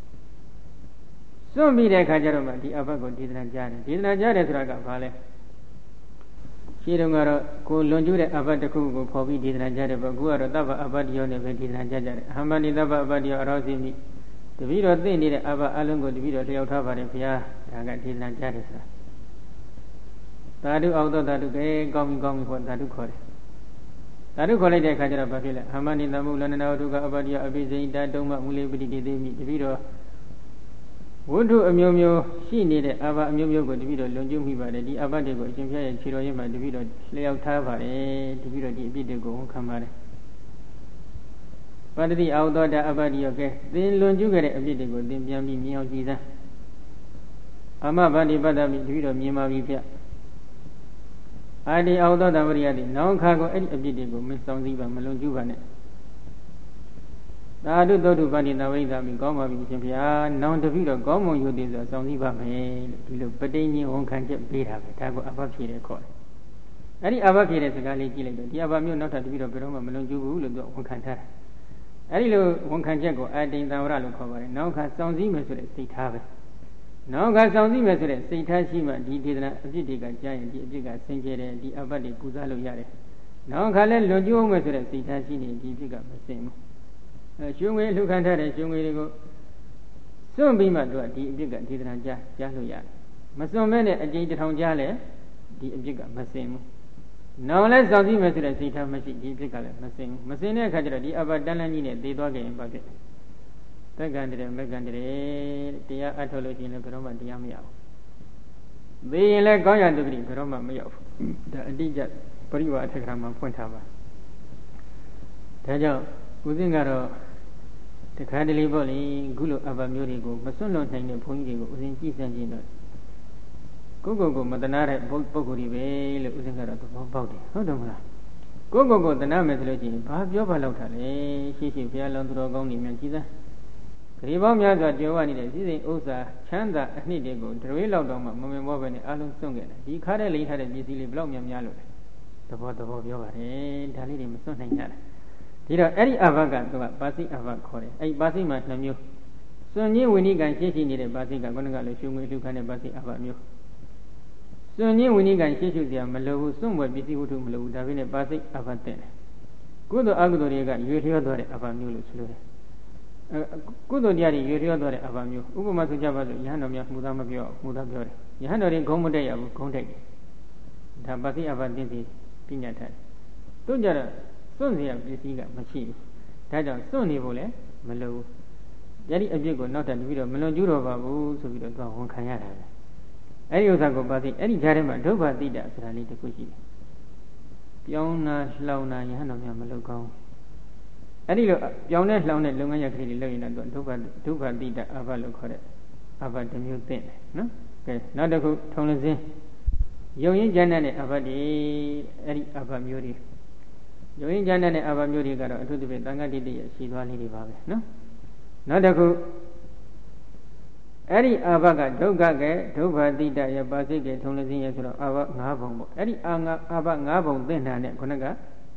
စွန့်ပြီးတဲ့အခါကျတော့မှဒီအဘတ်ကိုဒေသနာကြားတယ်ဒေသနာကြားတယ်ဆိုတာကဘာလဲရှင်းတော့ကတော့ကိုလွန်ကျူးတဲ့အဘတ်တစ်ခုကိုခေါ်ပြီးဒေသနာကြားတယ်ပေါ့အခုကတော့တပ္ပအဘတ်ရောနဲ့ပဲဒေသနာကြားကြတယ်အဟမဏိတပ္ပအဘတ်ရောအရောစီမိတပည့်တော်သိနေတဲ့အဘအလုံးကိုတပည့်တော်လျှောက်ထားပါတယ်ဘုရားဒါကဒေသနာကြားတယ်ဆိုတာသာဓုအောက်သောသာဓုကဲကောင်းပြီဟောသာဓုခေါ်တယ်သာဓုခေါ်လိုက်တဲ့အခါကျတော့ဘာဖြစ်လဲအဟမဏိတမုလန္ဒနာဝတ္ထုကအဘတိယအပိစိတတုံမမူလေပတိတေသိမိတပည့်တော်ဝတ္ထုအမျိုးမျိုးရှိနေတဲ့အဘအမျိုးမျိုးကိုတပည့်တော်လွန်ကျူးမိပါတယ်ဒီအဘတွေကိုအရှင်ဘုရားရဲ့ခြေတော်ရင်းမှာတပည့်တော်လျှောက်ထားပါတယ်တပည့်တော်ဒီအပြစ်တွေကိုဝန်ခံပါတယ်ပတ္တိအောက်သောတာအဘတိယောကဲသင်လွန်ကျူးခဲ့တဲ့အပြစ်တွေကိုသင်ပြန်ပြီးမြင်အောင်ကြည်စမ်းအမဗန္တိပတ္တမိတပည့်တော်မြင်ပါပြီဗျအာဒီအောက်သောတမရိယတိနောင်ခါကိုအဲ့ဒီအပြစ်တွေကိုမဆောင်စည်းပါမလွန်ကျူးပါနဲ့သာဓုသောတုပန္တိတဝိသမိကောင်းပါပြီရှင်ဗျာနောင်တပည့်တော့ကောင်းမွန်ယူသည်ဆိုဆောင်စည်းပါမယ်လို့ဒီလိုပဋိညင်ဝန်ခံချက်ပေးတာပဲဒါကိုအဘဖြေတယ်ခေါ်တယ်အဲ့ဒီအဘဖြေတဲ့စကားလေးကြည့်လိုက်တော့ဒီအဘမျိုးနောက်ထပ်တပည့်တော့ဘယ်တော့မှမလွန်ကျူးဘူးလို့သူဝန်ခံထားတယ်အဲ့ဒီလိုဝန်ခံချက်ကိုအတိန်တံဝရလို့ခေါ်ပါတယ်နောင်ခါဆောင်စည်းမယ်ဆိုတဲ့စိတ်ထားပဲနောင်ခါဆောင်စည်းမယ်ဆိုတဲ့စိတ်ထားရှိမှဒီဒေသနာအပြစ်တွေကကြားရင်ဒီအပြစ်ကဆင်ကျဲတယ်ဒီအဘတ်တွေကုစားလို့ရတယ်နောင်ခါလည်းလွန်ကျူးအောင်မယ်ဆိုတဲ့စိတ်ထားရှိနေဒီအပြစ်ကမစင်ဘူးရွှေငွေလှူခံထားတဲ့ရွှေငွေတွေကိုစွန့်ပြီးမှသူကဒီအပြစ်ကဒေသနာကြားလို့ရတယ်မစွန့်မဲနဲ့အကျဉ်းတစ်ထောင်ကြားလဲဒီအပြစ်ကမစင်ဘူးနောင်လည်းဆောင်စည်းမယ်ဆိုတဲ့စိတ်ထားမရှိဒီအပြစ်ကလည်းမစင်ဘူးမစင်တဲ့အခါကျတော့ဒီအဘတန်လန်းကြီးနဲ့သေသွားခဲ့ရင်ဘာဖြစ်သက္ကံတရေမက္ကံတရေတရားအထုတ်လို့ရှိရင်လည်းဘယ်တော့မှတရားမရဘူးသေရင်လည်းကောင်းရတုတိဘယ်တော့မှမရောက်ဘူးဒါအတိအကျပရိဝါအထက်ကမှာဖွင့်ထားပါဒါကြောင့်ဦးဇင်းကတော့တခါတလေပေါ့လေခုလိုအဘမျိုးတွေကိုမစွန့်လွတ်နိုင်တဲ့ဘုန်းကြီးတွေကိုဦးဇင်းကြည့်စမ်းခြင်းတော့ကိုမတနာတဲ့ပုဂ္ဂိုလ်တွေပဲလို့ဦးဇင်းကတော့သဘောပေါက်တယ်ဟုတ်တယ်မလားကိုတနာမယ်ဆိုလို့ရှိရင်ဘာပြောပါလောက်တာလဲရှိဘုရားလောင်းသူတော်ကောင်းတွေမြန်ကြည်စမ်းဂရီပေါင်းများစွာကြော်ဝနေတဲ့စည်းစိမ်ဥစ္စာချမ်းသာအနှစ်တွေကိုတရွေးလောက်တော့မှမမြင်ဘောပဲနဲ့အလုံးစွန့်ခဲ့တယ်ဒီခါတဲ့လိမ့်ထားတဲ့ပစ္စည်းလေးဘလောက်များလို့လဲသဘောပြောပါတယ်ဒါလေးတွေမစွန့်နိုင်ကြတာဒီတော့အဲ့ဒီအဘကသူကပါစိအဘခေါ်တယ်အဲ့ဒီပါစိမှာ2မျိုးစွန့်ကြီးဝိနည်းကံရှိနေတဲ့ပါစိကခုနကလိုရွှေငွေလှူခံတဲ့ပါစိအဘမျိုးစွန့်ကြီးဝိနည်းကံရှိစရာမလိုဘူးစွန့်ဝယ်ပစ္စည်းဝတ္ထုမလိုဘူးဒါပေမဲ့ပါစိအဘတဲ့တယ်ကုသိုလ်အကုသိုလ်တွေကရွေလျောသွားတဲ့အဘမျိုးလို့ဆိုလိုတယ်ကုသိုလ်တရားတွေရွေလျောသွားတဲ့အဘမျိုးဥပမာဆိုကြပါစို့ယဟန်တော်များမှုသားမပြောမှုသားပြောတယ်ယဟန်တော်တွေဂုံမတက်ရဘူးဂုံတက်တယ်ဒါပါစိအဘတင်းစီပညာထားတယ်သူကြတော့စွန့်เสียပစ္စည်းကမရှိဘူးဒါကြောင့်စွန့်နေဖို့လည်းမလိုဘူးယတိအပြစ်ကိုနောက်ထပ်ပြီးတော့မလွန်ကျူးတော့ပါဘူးဆိုပြီးတော့သူဝန်ခံရတာပဲအဲ့ဒီဥစ္စာကိုပါသိအဲ့ဒီကြားထဲမှာဒုဗ္ဗတိတဆိုတာလေးတစ်ခုရှိတယ်ပြောင်းနာလှောင်နာယဟန်တော်များမလုပ်ကောင်းအဲ့ဒီလိုပြောင်းတဲ့လှောင်တဲ့လုပ်ငန်းရကလေးတွေလုပ်ရင်တော့ဒုဗ္ဗတိတအဘလို့ခေါ်တဲ့အဘတစ်မျိုးသိတယ်နော်ကဲနောက်တစ်ခုထုံလစင်းယုံရင်ကျမ်းတဲ့အဘတွေအဲ့ဒီအဘမျိုးတွေယုံရင်ကျမ်းတဲ့အဘမျိုးတွေကတော့အထူးသဖြင့်တန်ခါတိတိရဲ့ရှိသွားလေးတွေပါပဲနော်နောက်တစ်ခုအဲ့ဒီအာဘကဒုက္ခကဲဒုဗ္ဗတိတရဲ့ပါစိတ်ကဲထုံလစင်းရဲ့ဆိုတော့အာဘ၅ဘုံပေါ့အဲ့ဒီအာဘ၅ဘုံသင်္ဍာနဲ့ခုနကဥ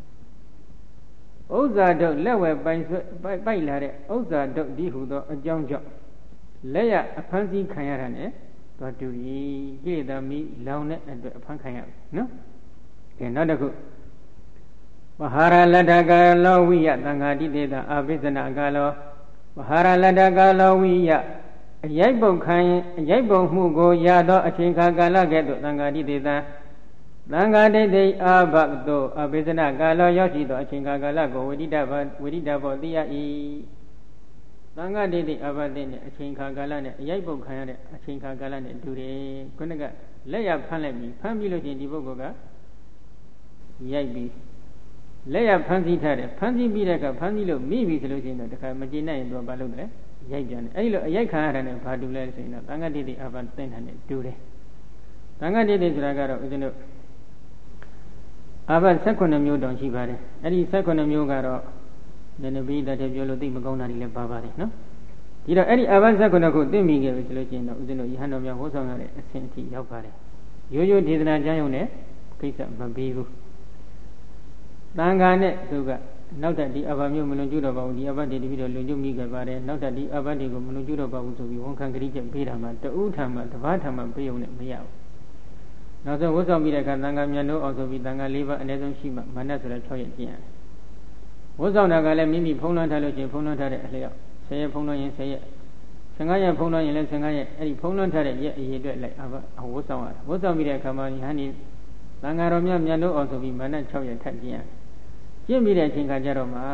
စ္စာတို့လက်ဝဲပိုက်လာတဲ့ဥစ္စာတို့ဒီဟုသောအကြောင်းကြောင့်လက်ရအဖမ်းဆီးခံရတာနဲ့သွားတူရီကိလေသာမိလောင်တဲ့အတွက်အဖမ်းခံရပြီနော်ကဲနောက်တစ်ခုမဟာရလတ္တကာလောဝိယသံဃာတိတေတအာပိသနာကာလောမဟာရလတ္တကာလောဝိယအရိုက်ပုတ်ခံရင်အရိုက်ပုတ်မှုကိုရသောအချိန်ခါကာလကဲ့သို့သံဃာတိတေတသံဃာတိတေအာဘတောအာပိသနာကာလောရောက်ရှိသောအချိန်ခါကာလကိုဝိရိဒဘောသိရ၏သံဃာတိတိအဘတိနဲ့အချိန်ခါကာလနဲ့အရိုက်ပုတ်ခံရတဲ့အချိန်ခါကာလနဲ့တူတယ်ခုနကလက်ရဖမ်းလိုက်ပြီဖမ်းပြီးလို့ချင်းဒီပုဂ္ဂိုလ်ကရိုက်ပြီးလက်ရဖမ်းဆီးထားတယ်ဖမ်းဆီးပြီးတဲ့အခါဖမ်းဆီးလို့မိပြီဆိုလို့ရှိရင်တော့တခါမကျေနပ်ရင်သူကဘာလုပ်တယ်ရိုက်ပြန်တယ်အဲ့ဒီလိုအရိုက်ခံရတာနဲ့ဘာတူလဲဆိုရင်တော့သံဃာတိတိအဘသင်္ထန်နဲ့တူတယ်သံဃာတိတိဆိုတာကတော့ဦးဇင်းတို့အဘ18မျိုးတောင်ရှိပါတယ်အဲ့ဒီ18မျိုးကတော့နည်းနည်းပြီးတဲ့ပြောလို့သိမကောင်းတာတွေလည်းပါပါတယ်နော်ဒီတော့အဲ့ဒီအဘ18ခုသိမိခဲ့ပြီဆိုလို့ရှိရင်တော့ဦးဇင်းတို့ယဟန်တော်များဟောဆောင်ရတဲ့အဆင့်အထိရောက်ပါတယ်ရိုးရိုးဒေသနာကျမ်းရုံနဲ့ကိစ္စမပြီးဘူးသံဃာနဲ့သူကနောက်ထပ်ဒီအဘမျိုးမလွန်ကျူးတော့ပါဘူးဒီအဘတွေတပြီးတော့လွန်ကျူးမိခဲ့ပါတယ်နောက်ထပ်ဒီအဘတွေကိုမလွန်ကျူးတော့ပါဘူးဆိုပြီးဝန်ခံကြိချက်ပေးတာမှတဦးထံမှတပားထံမှပေးုံနဲ့မရဘူးနောက်ဆုံးဝတ်ဆောင်ပြီးတဲ့အခါသံဃာမြန်လို့အောင်ဆိုပြီးသံဃာ၄ပါးအနည်းဆုံးရှိမှမနတ်ဆိုတဲ့6ရက်ကျင့်ရတယ်ဝတ်ဆောင်တာကလည်းမိမိဖုံးလွှမ်းထားလို့ချင်းဖုံးလွှမ်းထားတဲ့အလျောက်10ရက်ဖုံးလွှမ်းရင်10ရက်15ရက်ဖုံးလွှမ်းရင်လည်း15ရက်အဲ့ဒီဖုံးလွှမ်းထားတဲ့ရက်အရေအတွက်လိုက်ဝတ်ဆောင်ရတာဝတ်ဆောင်ပြီးတဲ့အခါမှာယဟန်ဒီသံဃာတော်များမြန်လို့အောင်ဆိုပြီးမနတ်6ရက်ထပ်ကျင့်ရတယ်ကျင့်ပြီးတဲ့အချိန်ခါကျတော့မှ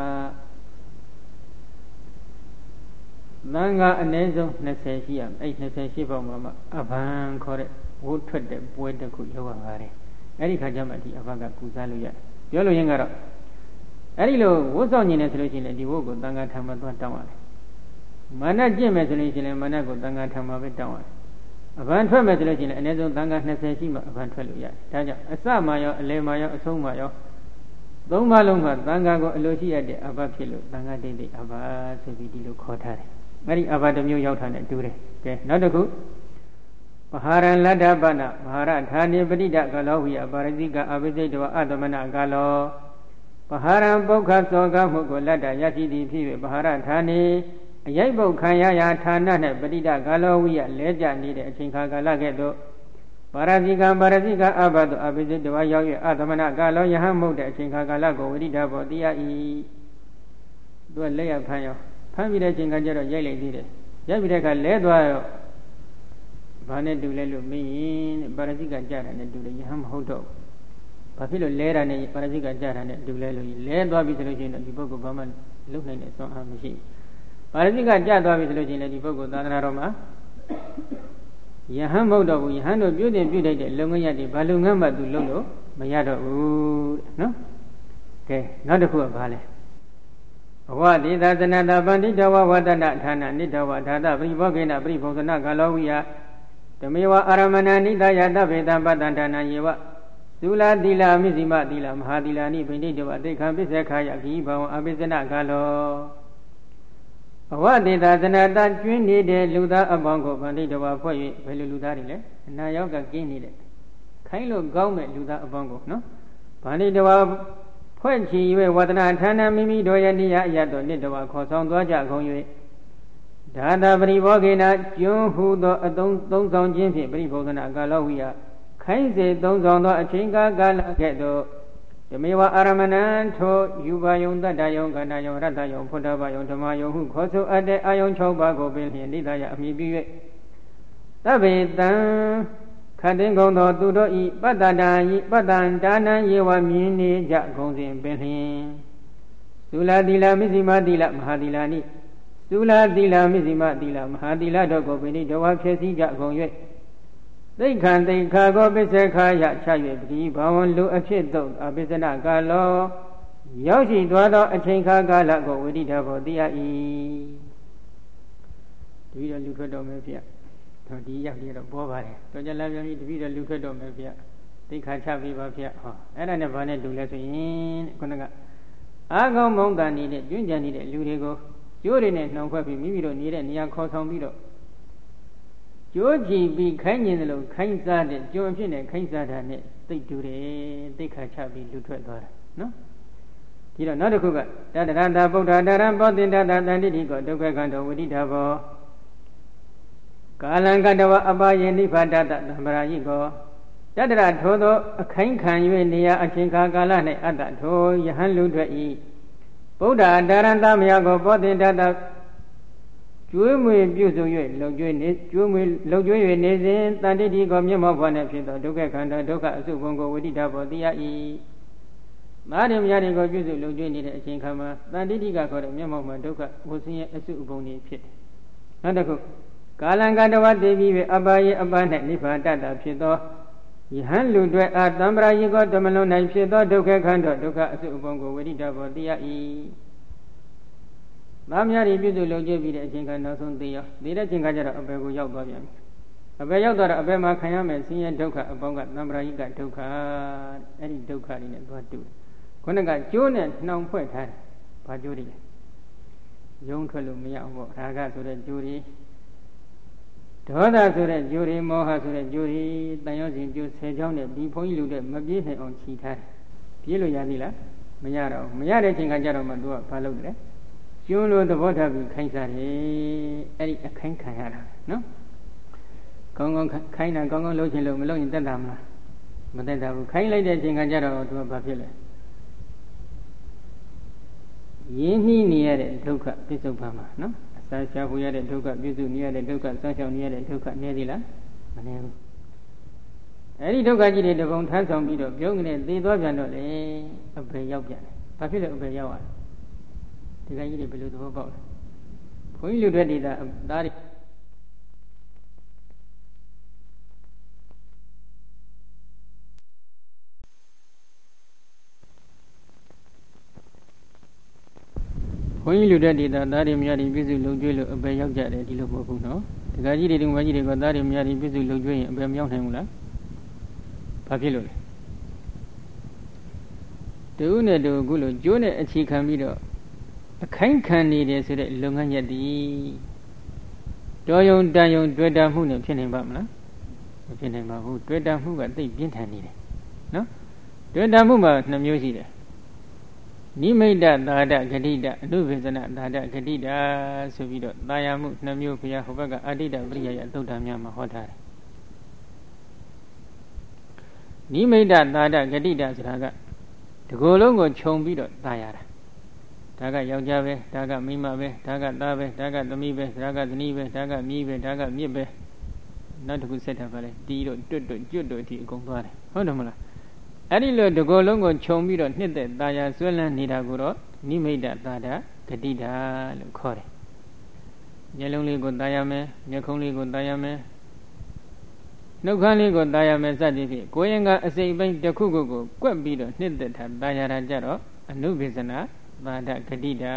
သံဃာအနည်းဆုံး20ရှိရမယ်အဲ့28ပေါက်မှာမှအဘံခေါ်တဲ့ဝတ်ထွက်တဲ့ပွဲတစ်ခုလုပ်ရပါတယ်အဲ့ဒီခါကျမှဒီအဘကကူစားလို့ရတယ်ပြောလို့ရင်ကတော့အဲ့ဒီလိုဝတ်ဆောင်နေတယ်ဆိုလို့ရှိရင်ဒီဝတ်ကိုသံဃာထံမှာသွားတောင်းရတယ်မာနကျင့်မယ်ဆိုလို့ရှိရင်မာနကိုသံဃာထံမှာပဲတောင်းရတယ်အဘံထွက်မယ်ဆိုလို့ရှိရင်အနည်းဆုံးသံဃာ20ရှိမှအဘံထွက်လို့ရတယ်ဒါကြောင့်အစမှရောအလယ်မှရောအဆုံးမှရောသုံးပါးလုံးမှာသံဃာကိုအလိုရှိရတဲ့အဘဖြစ်လို့သံဃာတိတိအဘဆိုပြီးဒီလိုခေါ်ထားတယ်အဲ့ဒီအဘတစ်မျိုးရောက်တာနဲ့တူတယ်ကဲနောက်တစ်ခုမဟာရလတ္တပနမဟာရဌာနေပဋိဒကလောဝိယပါရဇိကအဘိစိတဝအတမနာကလောပဟာရပုခ္ခသောကမှုကိုလတ္တရရှိသည်ဖြစ်၍ပဟာရဌာနေအယိုက်ပုတ်ခံရရာဌာန၌ပဋိဒကလောဝိယလဲကြနေတဲ့အချိန်ခါကာလကဲ့သို့ပါရဇိကအဘသောအဘိစိတဝရောက်၍အတမနာကလောယဟန်မုတ်တဲ့အချိန်ခါကာလကိုဝိရိဒဘောတိယဤသူကလက်ရဖမ်းရောဖမ်းပြီးတဲ့အချိန်ခါကျတော့ရိုက်လိုက်သေးတယ်ရိုက်ပြီးတဲ့အခါလဲသွားရောဘာနဲ့တူလဲလို့မင်းရင်တဲ့ပါရဇိကကြတာနဲ့တူတယ်ယဟန်မဟုတ်တော့ဘာဖြစ်လို့လဲတာနဲ့ပါရဇိကကြတာနဲ့တူလဲလို့လဲသွားပြီဆိုလို့ရှိရင်ဒီပုဂ္ဂိုလ်ဘာမှလုံနိုင်တဲ့စွမ်းအားမရှိပါရဇိကကြသွားပြီဆိုလို့ရှိရင်လည်းဒီပုဂ္ဂိုလ်သာသနာတော်မှာယဟန်မဟုတ်တော့ဘူးယဟန်တို့ပြုတင်ပြုတိုက်တဲ့လုပ်ငန်းရည်ဘာလုပ်ငန်းမှသူလုပ်လို့မရတော့ဘူးတဲ့နော်ကဲနောက်တစ်ခုကဘာလဲဘဝတိသသနာတပန္တိတဝဝတ္တနာဌာနနိတဝဓာတပရိဘောဂေနပရိဘုံသနာကလောဝိယဓမေဝအာရမဏနိတယတဗေတံပတ္တန္ဌာနယေဝသုလာတိလာမိစိမတိလာမဟာတိလာနိဗိန္ဒိတဝအတိခံပစ္စေခာယဂိဘဝံအပိစနကလောဘဝတိသသနာတကျွင်းနေတဲ့လူသားအပေါင်းကိုဗန္တိတဝဖွဲ့၍ဘယ်လိုလူသားတွေလဲအနာရောဂါကင်းနေတဲ့ခိုင်းလို့ကောင်းတဲ့လူသားအပေါင်းကိုနော်ဗန္တိတဝဖွဲ့ချီ၍ဝတ္တနာဌာနမိမိတို့ရဲ့နေရာအရတော်နှစ်တဝခေါ်ဆောင်သွားကြကုန်၍ဓာတပရိဘောဂေနကျွန်းဟုသောအသုံးဆောင်ခြင်းဖြင့်ပရိဘောဂနာကာလောဝိယခိုင်းစေသုံးဆောင်သောအချိန်ကာလကဲ့သို့ဓမေဝအာရမဏံထိုယူပါယုံတတ္တယုံကဏယုံရတ္တယုံဖုဒ္ဓဘာယုံဓမ္မယုံဟုခေါ်ဆိုအပ်တဲ့အာယုံ6ပါးကိုပင်လျင်နိဒယအမိပြု၍သဗ္ဗေတံခတ်တင်ကုန်သောသူတို့ဤပတ္တတာဤပတ္တံဒါနံယေဝမြင်နေကြကုန်စဉ်ပင်လျင်သုလာတိလာမစ္စိမတိလာမဟာတိလာနိသုလာတိလာမစ္စိမတိလာမဟာတိလာတို့ကိုပင်တဝါဖြစ်စည်းကြကုန်၍သိက္ခာသိက္ခာကိုပစ္စေခာယချ၍ပတိဘာဝံလူအဖြစ်သို့အပိစနကာလောရောက်ရှိသွားသောအချိန်ခါကာလကိုဝိရိဒဘောတိယဤတပည့်တော်လူထွက်တော်မယ်ဖေ။ဒီရောက်ပြီးတော့ပေါ်ပါတယ်။တော်ကြလာပြန်ပြီတပည့်တော်လူထွက်တော်မယ်ဖေ။သိက္ခာချပြီးပါဖေ။ဟောအဲ့ဒါနဲ့ဘာနဲ့တူလဲဆိုရင်ခုနကအာကောင်းမုန်းတန်နေတဲ့ကျွန့်ကြံနေတဲ့လူတွေကိုကျိုးတွေနဲ့နှောင်ခွက်ပြီးမိမိတို့နေတဲ့နေရာခေါ်ဆောင်ပြီးတော့ကျိုးကြည့်ပြီးခိုင်းကျင်တယ်လို့ခိုင်းစားတဲ့ကျွန်းအဖြစ်နဲ့ခိုင်းစားတာနဲ့သိတူတယ်သိက္ခာချပြီးလူထွက်သွားတာနော်ဒီတော့နောက်တစ်ခုကတတရတာဗုဒ္ဓတရံဘောတိတတတန္တိတိကိုဒုက္ခကံတော်ဝိတိတာဘောကာလံကတဝအပါယေနိဗ္ဗာဒတသံဗရာယိကိုတတရထိုသောအခိုင်းခံ၍နေရာအချိန်ခါကာလ၌အတ္တထိုယဟန်လူထွက်ဤဗုဒ္ဓတရံသမယကိုဘောတိတတကျွေးမွေပြုစု၍လှုပ်ကြွေးနေကျွေးမွေလှုပ်ကြွေး၍နေစဉ်တန်တိတိကိုမျက်မှောက်ဘဝနဲ့ဖြစ်သောဒုက္ခခန္ဓာဒုက္ခအစုဘုံကိုဝိတိတာဘောတိယဤသားရမယာတွေကိုပြုစုလုပ်ကျွေးနေတဲ့အချိန်ခါမှာတန်တိတိကခေါ်တဲ့မျက်မှောက်မှာဒုက္ခဝဆင်းရဲအစုအပုံတွေဖြစ်တယ်နောက်တစ်ခုကာလံကတဝတေပြီးပဲအပါယေအပါ၌နိဗ္ဗာန်တတ်တာဖြစ်သောယဟန်လူတွေအာတံ္ပရာယေကောဓမ္မလုံး၌ဖြစ်သောဒုက္ခခန္ဓာဒုက္ခအစုအပုံကိုဝိရိဒဘောသိရ၏သားများတွေပြုစုလုပ်ကျွေးပြီးတဲ့အချိန်ခါနောက်ဆုံးသိရောသိတဲ့အချိန်ခါကျတော့အပေကိုရောက်သွားပြန်ပြီအပေရောက်သွားတော့အပေမှာခံရမယ်ဆင်းရဲဒုက္ခအပေါင်းကတံ္ပရာယေကဒုက္ခအဲ့ဒီဒုက္ခတွေနဲ့သွားတူတယ်ခုနကကျိုးနဲ့နှောင်ဖွဲ့ထားတယ်ဘာကျိုးတွေလဲယုံထွက်လို့မရအောင်ပေါ့ရာဂဆိုတဲ့ကျိုးတွေဒေါသဆိုတဲ့ကျိုးတွေမောဟဆိုတဲ့ကျိုးတွေတန်ရောစဉ်ကျိုး10ချောင်းနဲ့ဒီဘုန်းကြီးလူတဲ့မပြေးနိုင်အောင်ခြိထားတယ်ပြေးလို့ရသေးလားမရတော့မရတဲ့ချိန်ခါကျတော့မှသူကဘာလုပ်တယ်ကျွန်းလိုသဘောထားပြီးခိုင်းစားတယ်အဲ့ဒီအခိုင်းခံရတာနော်ကောင်းကောင်းခိုင်းတာကောင်းကောင်းလုပ်ချင်လို့မလုပ်ရင်တက်တာမလားမတက်တာဘူးခိုင်းလိုက်တဲ့ချိန်ခါကျတော့သူကဘာဖြစ်လဲရင်းနှီးနေရတဲ့ဒုက္ခပြစ္ဆုတ်ပံမှာနော်အစာရှာဖွေရတဲ့ဒုက္ခပြစ္ဆုတ်နေရတဲ့ဒုက္ခစောင့်ရှောက်နေရတဲ့ဒုက္ခနည်းသေးလားမနည်းဘူးအဲဒီဒုက္ခကြီးတွေတပုံထမ်းဆောင်ပြီးတော့ပြုံးကနေသေသွားပြန်တော့လေအပေရောက်ပြန်တယ်ဘာဖြစ်လို့အပေရောက်ရလဲဒီကကြီးတွေဘယ်လိုသဘောပေါက်လဲဘုန်းကြီးလူတွေတည်းသားတွေဘုန်းကြီးလူတဲ့ဒေသသားတွေများတွေပြည့်စုံလုံကျွေးလို့အပေရောက်ကြတယ်ဒီလိုမဟုတ်ဘူးနော်ဒီကကြီးတွေဒီမကြီးတွေကသားတွေများတွေပြည့်စုံလုံကျွေးရင်အပေမရောက်နိုင်ဘူးလားဘာဖြစ်လို့လဲတူနဲ့တူအခုလိုကျိုးနဲ့အခြေခံပြီးတော့အခိုင်းခံနေတယ်ဆိုတဲ့လုပ်ငန်းရက်ဒီတော်ယုံတန်ယုံတွေ့တာမှုနဲ့ဖြစ်နိုင်ပါမလားမဖြစ်နိုင်ပါဘူးတွေ့တာမှုကသိပြင်းထန်နေတယ်နော်တွေ့တာမှုမှာ2မျိုးရှိတယ်နိမိတ်တသာဒဂတိတအနုဘေဇနသာဒဂတိတဆိုပြီးတော့တာယာမှု2မျိုးဘုရားဟိုဘက်ကအာတိတပရိယယသုဒ္ဓများမှာဟောထားတယ်နိမိတ်တသာဒဂတိတဆိုတာကဒီကိုယ်လုံးကိုခြုံပြီးတော့တာယာတာဒါကယောက်ျားပဲဒါကမိန်းမပဲဒါကသားပဲဒါကသမီးပဲဒါကဇနီးပဲဒါကမြည်ပဲဒါကမြစ်ပဲနောက်တစ်ခုဆက်ထားပါလေတီးတော့တွတ်တော့ကျွတ်တော့ဒီအကုန်သွားတယ်ဟုတ်တယ်မလားအဲ့ဒီလိုဒီကိုယ်လုံးကိုခြုံပြီးတော့နှစ်သက်တာယာဆွဲလန်းနေတာကိုတော့နိမိတ်တသာဒဂတိတာလို့ခေါ်တယ်မျက်လုံးလေးကိုတာယာမယ်မျက်ခုံးလေးကိုတာယာမယ်နှုတ်ခမ်းလေးကိုတာယာမယ်စသည်ဖြင့်ကိုယ်ရင်ကအစိမ့်ပိုင်းတစ်ခုခုကိုကွက်ပြီးတော့နှစ်သက်တာယာတာကြတော့အနုဘေဇနာသာဒဂတိတာ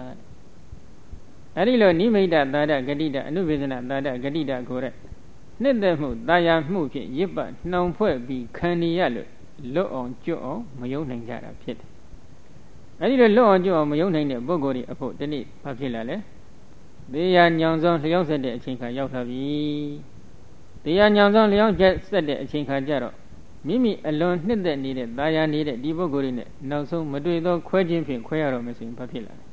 အဲ့ဒီလိုနိမိတ်တသာဒဂတိတာအနုဘေဇနာသာဒဂတိတာကိုတဲ့နှစ်သက်မှုတာယာမှုဖြင့်ရစ်ပတ်နှောင်ဖွဲ့ပြီးခံနေရလို့လွတ်အောင်ကျွတ်အောင်မယုံနိုင်ကြတာဖြစ်တယ်အဲဒီလိုလွတ်အောင်ကျွတ်အောင်မယုံနိုင်တဲ့ပုဂ္ဂိုလ်တွေအဖို့ဒီနေ့ဘာဖြစ်လာလဲသေရညောင်ဆောင်လျောက်ဆက်တဲ့အချိန်ခါရောက်လာပြီသေရညောင်ဆောင်လျောက်ဆက်တဲ့အချိန်ခါကျတော့မိမိအလွန်နှစ်သက်နေတဲ့တာယာနေတဲ့ဒီပုဂ္ဂိုလ်တွေနဲ့နောက်ဆုံးမတွေ့သောခွဲခြင်းဖြင့်ခွဲရတော့မယ်ဆိုရင်ဘာဖြစ်လာ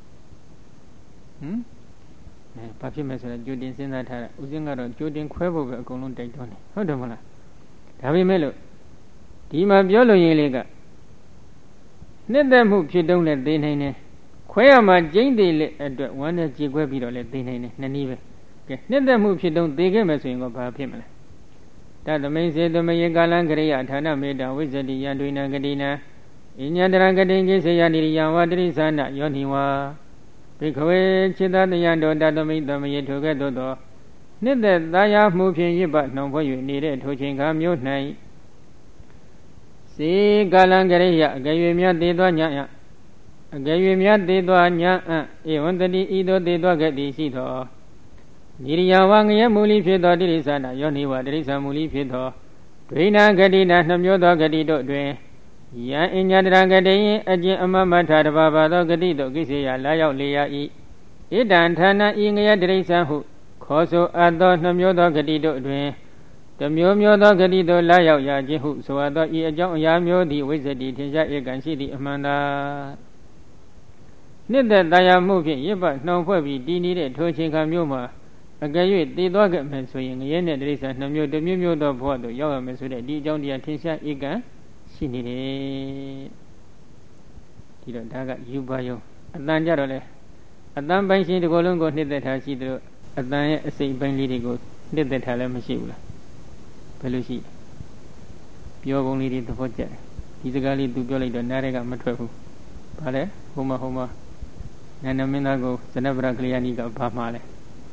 လဲဘာဖြစ်မယ်ဆိုတော့ကြိုတင်စဉ်းစားထားတာဥစဉ်ကတော့ကြိုတင်ခွဲဖို့ပဲအကုန်လုံးတိုက်တွန်းတယ်ဟုတ်တယ်မလားဒါပေမဲ့လို့ဒီမှာပြောလို့ရင်လေးကနှစ်သက်မှုဖြစ်တုံးနဲ့သိနိုင်တယ်ခွဲရမှာကျိမ့်သေးလက်အတွက်ဝမ်းနဲ့ကြေခွဲပြီးတော့လည်းသိနိုင်တယ်နှစ်နည်းပဲကဲနှစ်သက်မှုဖြစ်တုံးသိခဲ့မယ်ဆိုရင်ကဘာဖြစ်မလဲတသမိန်စေသမယေကာလံကရိယဌာနမေတ္တာဝိဇ္ဇတိယံဒွိနံဂတိနံဣညတရံဂတိကိစေယနိရိယံဝတရိသနာယောနိဝါဘိခဝေจิตတယံတောတသမိန်သမယေထိုကဲ့သို့သောနှစ်သက်သာယာမှုဖြင့်ရစ်ပတ်နှောင်ဖွဲ့၍နေတဲ့ထိုချိန်ခါမျိုး၌စေကာလံကရိယအကယ်၍မြတ်သေးသောညာအကယ်၍မြတ်သေးသောညာဧဝံတတိဤသို့သေးသောကတိရှိသောနိရိယဝငရဲမူလိဖြစ်သောတိရိစ္ဆာနာယောနိဝတိရိစ္ဆာမူလိဖြစ်သောဒွိနာဂတိနာနှမျိုးသောဂတိတို့တွင်ယံအညတရဂတိယအကျင့်အမမထတဘာဘာသောဂတိတို့ကိစေယလာရောက်လေရ၏ဣဒံဌာနဤငရဲတိရိစ္ဆာဟုခေါ်ဆိုအပ်သောနှမျိုးသောဂတိတို့တွင်တမျိုးမျိုးသောဂတိတို့လာရောက်ရခြင်းဟုဆိုသောဤအကြောင်းအရာမျိုးသည်ဝိဇ္ဇတိထင်ရှားဧကံရှိသည့်အမှန်သာနှစ်သက်တရားမှုဖြင့်ရစ်ပတ်နှောင်ဖွဲ့ပြီးတည်နေတဲ့ထိုချိန်ခါမျိုးမှာအကယ်၍တည်သွားခဲ့မယ်ဆိုရင်ငရဲနဲ့တိရိစ္ဆာန်နှမျိုးတစ်မျိုးမျိုးသောဘဝသို့ရောက်ရမယ်ဆိုတဲ့ဒီအကြောင်းတရားထင်ရှားဧကံရှိနေတယ်ဒီတော့ဒါကယူပါယုံအတန်ကြတော့လေအတန်ပိုင်းရှင်ဒီကိုယ်လုံးကိုနှစ်သက်ထားရှိသလိုအတန်ရဲ့အစိတ်ပိုင်းလေးတွေကိုနှစ်သက်ထားလည်းမရှိဘူးလားဘယ်လိုရှိပြောကုန်လေးတွေသဘောကျတယ်ဒီစကားလေးသူပြောလိုက်တော့နားထဲကမထွက်ဘူးဘာလဲဟိုမှာနန္ဒမင်းသားကိုဇနဗရကလျာဏီကဘာမှားလဲ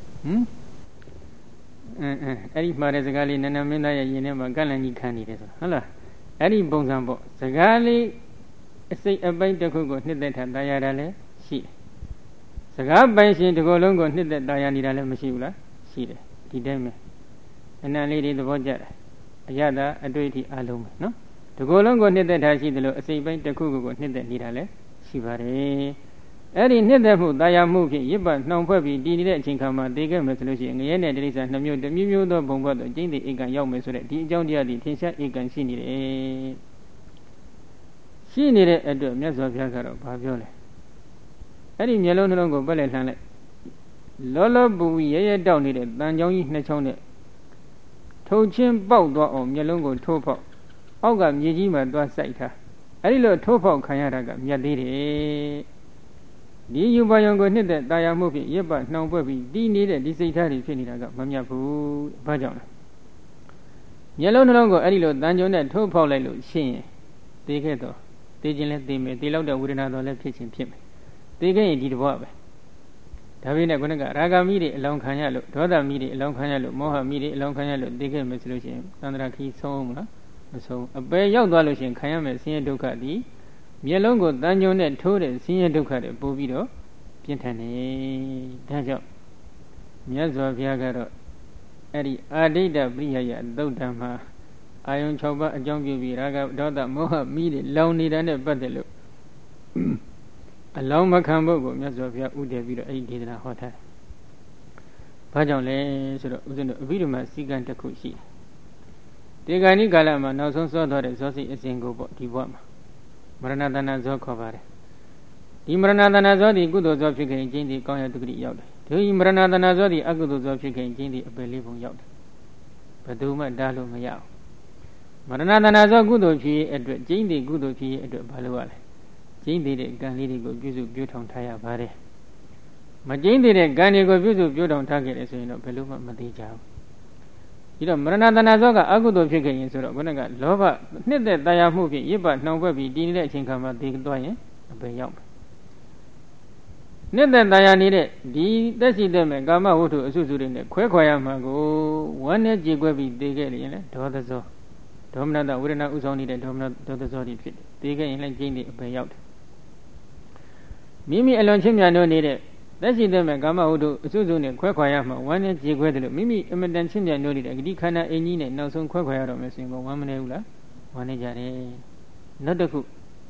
အဲ့ဒီမှာတဲ့စကားလေးနန္ဒမင်းသားရဲ့ယင်ထဲမှာကန့်လန့်ကြီးခံနေတယ်ဆိုဟုတ်လားအဲ့ဒီပုံစံပေါ့စကားလေးအစိတ်အပိုင်းတစ်ခုကိုနှစ်သက်ထတာယာတာလည်းရှိတယ်စကားပိုင်ရှင်တစ်ခုလုံးကိုနှစ်သက်တာယာနေတာလည်းမရှိဘူးလားရှိတယ်ဒီတိုင်းပဲအနံလေးတွေသဘောကျတယ်အရသာအတွေ့အထိအလုံးပဲနော်တစ်ခုလုံးကိုနှစ်သက်တာရှိတယ်လို့အစိတ်ပိုင်းတစ်ခုကိုနှစ်သက်နေတာလည်းရှိပါတယ်အဲ့ဒီနှစ်သက်မှုတာယာမှုဖြင့်ရစ်ပတ်နှောင်ဖွဲ့ပြီးတည်နေတဲ့အချိန်ခါမှာသိခဲ့မယ်ဆိုလို့ရှိရင်ငရဲနဲ့တိရစ္ဆာန်နှမျိုးတစ်မျိုးသောဘုံဘတ်သောကျင့်သိဧကံရောက်မယ်ဆိုတဲ့ဒီအကြောင်းတရားတွေထင်ရှားဧကံရှိနေတယ်ရှိနေတဲ့အတွက်မြတ်စွာဘုရားကတော့ဘာပြောလဲအဲ့ဒီမျက်လုံးနှလုံးကိုပက်လက်လှမ်းလိုက်လောလောပူရဲရဲတောက်နေတဲ့တန်ချောင်းကြီးနှစ်ချောင်းနဲ့ထုံချင်းပေါက်သွားအောင်မျက်လုံးကိုထိုးဖောက်အောက်ကမြေကြီးမှာသွားစိုက်ထားအဲ့ဒီလိုထိုးဖောက်ခံရတာကမြတ်သေးတယ်ဒီယူပါယုံကိုနှစ်သက်တာယာမှုဖြင့်ရစ်ပတ်နှောင်ပွက်ပြီးတည်နေတဲ့ဒီစိတ်ထားတွေဖြစ်နေတာကမမြတ်ဘူးဘာကြောင့်လဲမျက်လုံးနှလုံးကိုအဲ့ဒီလိုတန်ကြုံနဲ့ထိုးဖောက်လိုက်လို့ရှင်းရင်သိခဲ့တော့သိခြင်းလဲသိမယ်သိလောက်တဲ့ဝေဒနာတော့လည်းဖြစ်ခြင်းဖြစ်မယ်သိခဲ့ရင်ဒီတဘောပဲဒါပေမဲ့ခုနကရာဂမိတွေအလောင်းခံရလို့ဒေါသမိတွေအလောင်းခံရလို့မောဟမိတွေအလောင်းခံရလို့သိခဲ့မယ်ဆိုလို့ရှိရင်သန္တရာခီးဆုံးမလားမဆုံးအပယ်ရောက်သွားလို့ရှိရင်ခံရမယ်ဆင်းရဲဒုက္ခဒီမျက်လုံးကိုတန်ကြုံနဲ့ထိုးတဲ့ဆင်းရဲဒုက္ခတွေပို့ပြီးတော့ပြင်းထန်နေဒါကြောင့်မြတ်စွာဘုရားကတော့အဲ့ဒီအာဒိဋ္ဌပရိယယသုတ်တံမှာအာယုံ6ပါးအကြောင်းပြုပြီးရာဂဒေါသမောဟမိတွေလောင်နေတာနဲ့ပတ်သက်လို့အလောင်းမခံဖို့ကိုမြတ်စွာဘုရားဥတည်ပြီးတော့အဲ့ဒီဒေသနာဟောထားတယ်။ဘာကြောင့်လဲဆိုတော့ဥစဉ်တို့အဘိဓမ္မာစီကံတစ်ခုရှိတယ်။ဒီကဏိကာလမှာနောက်ဆုံးစောသွားတဲ့ဇောစိအစဉ်ကိုပေါ့ဒီဘဝမှာမရဏတဏဇောခေါ်ပါတယ်။ဒီမရဏတဏဇောဒီကုသိုလ်ဇောဖြစ်ခင်ကျင်းဒီကောင်းရတုတိရောက်တယ်။ဒီမရဏတဏဇောဒီအကုသိုလ်ဇောဖြစ်ခင်ကျင်းဒီအပယ်လေးပုံရောက်တယ်။ဘယ်သူမှတားလို့မရအောင်။မရဏတဏဇောကုသိုလ်ဖြစ်အတွက်ကျင်းဒီကုသိုလ်ဖြစ်အတွက်ဘာလို့ရလဲ။ကျင်းတဲ့ကံလေးတွေကိုပြုစုပြုထောင်ထားရပါတယ်မကျင်းတဲ့ကံတွေကိုပြုစုပြုထောင်ထားခဲ့တယ်ဆိုရင်တော့ဘယ်လို့မှမသေးကြဘူးဒီတော့မရဏတဏဇောကအကုသိုလ်ဖြစ်ခဲ့ရင်ဆိုတော့ခုနကလောဘနှစ်သက်တာယာမှုဖြင့်ရစ်ပတ်နှောင်ပွက်ပြီးတည်နေတဲ့အချိန်ခါမှာသေသွားရင်အပယ်ရောက်မယ်နှစ်သက်တာယာနေတဲ့ဒီသက်ရှိတဲ့မဲ့ကာမဝတ္ထုအစုစုတွေနဲ့ခွဲခွာရမှာကိုဝမ်းနဲ့ကြေကွဲပြီးသေခဲ့ရင်လည်းဒေါသဇောဒေါမနတဝေဒနာဥဆောင်နေတဲ့ဒေါမနဒေါသဇောတွေဖြစ်တယ်သေခဲ့ရင်လည်းကျင်းတဲ့အပယ်ရောက်တယ်မိမိအလွန်ချင်းမြန်လို့နေတဲ့သက်ရှိတဲ့မဲ့ကာမဝတ္ထုအစွတ်စွတ်နဲ့ခွဲခွာရမှာဝမ်းနဲ့ကြေခွဲတယ်လို့မိမိအမတန်ချင်းမြန်လို့နေတဲ့ဒီခန္ဓာအင်းကြီးနဲ့နောက်ဆုံးခွဲခွာရတော့မယ်ဆိုရင်ဝမ်းမနေဘူးလားဝမ်းနေကြတယ်နောက်တစ်ခု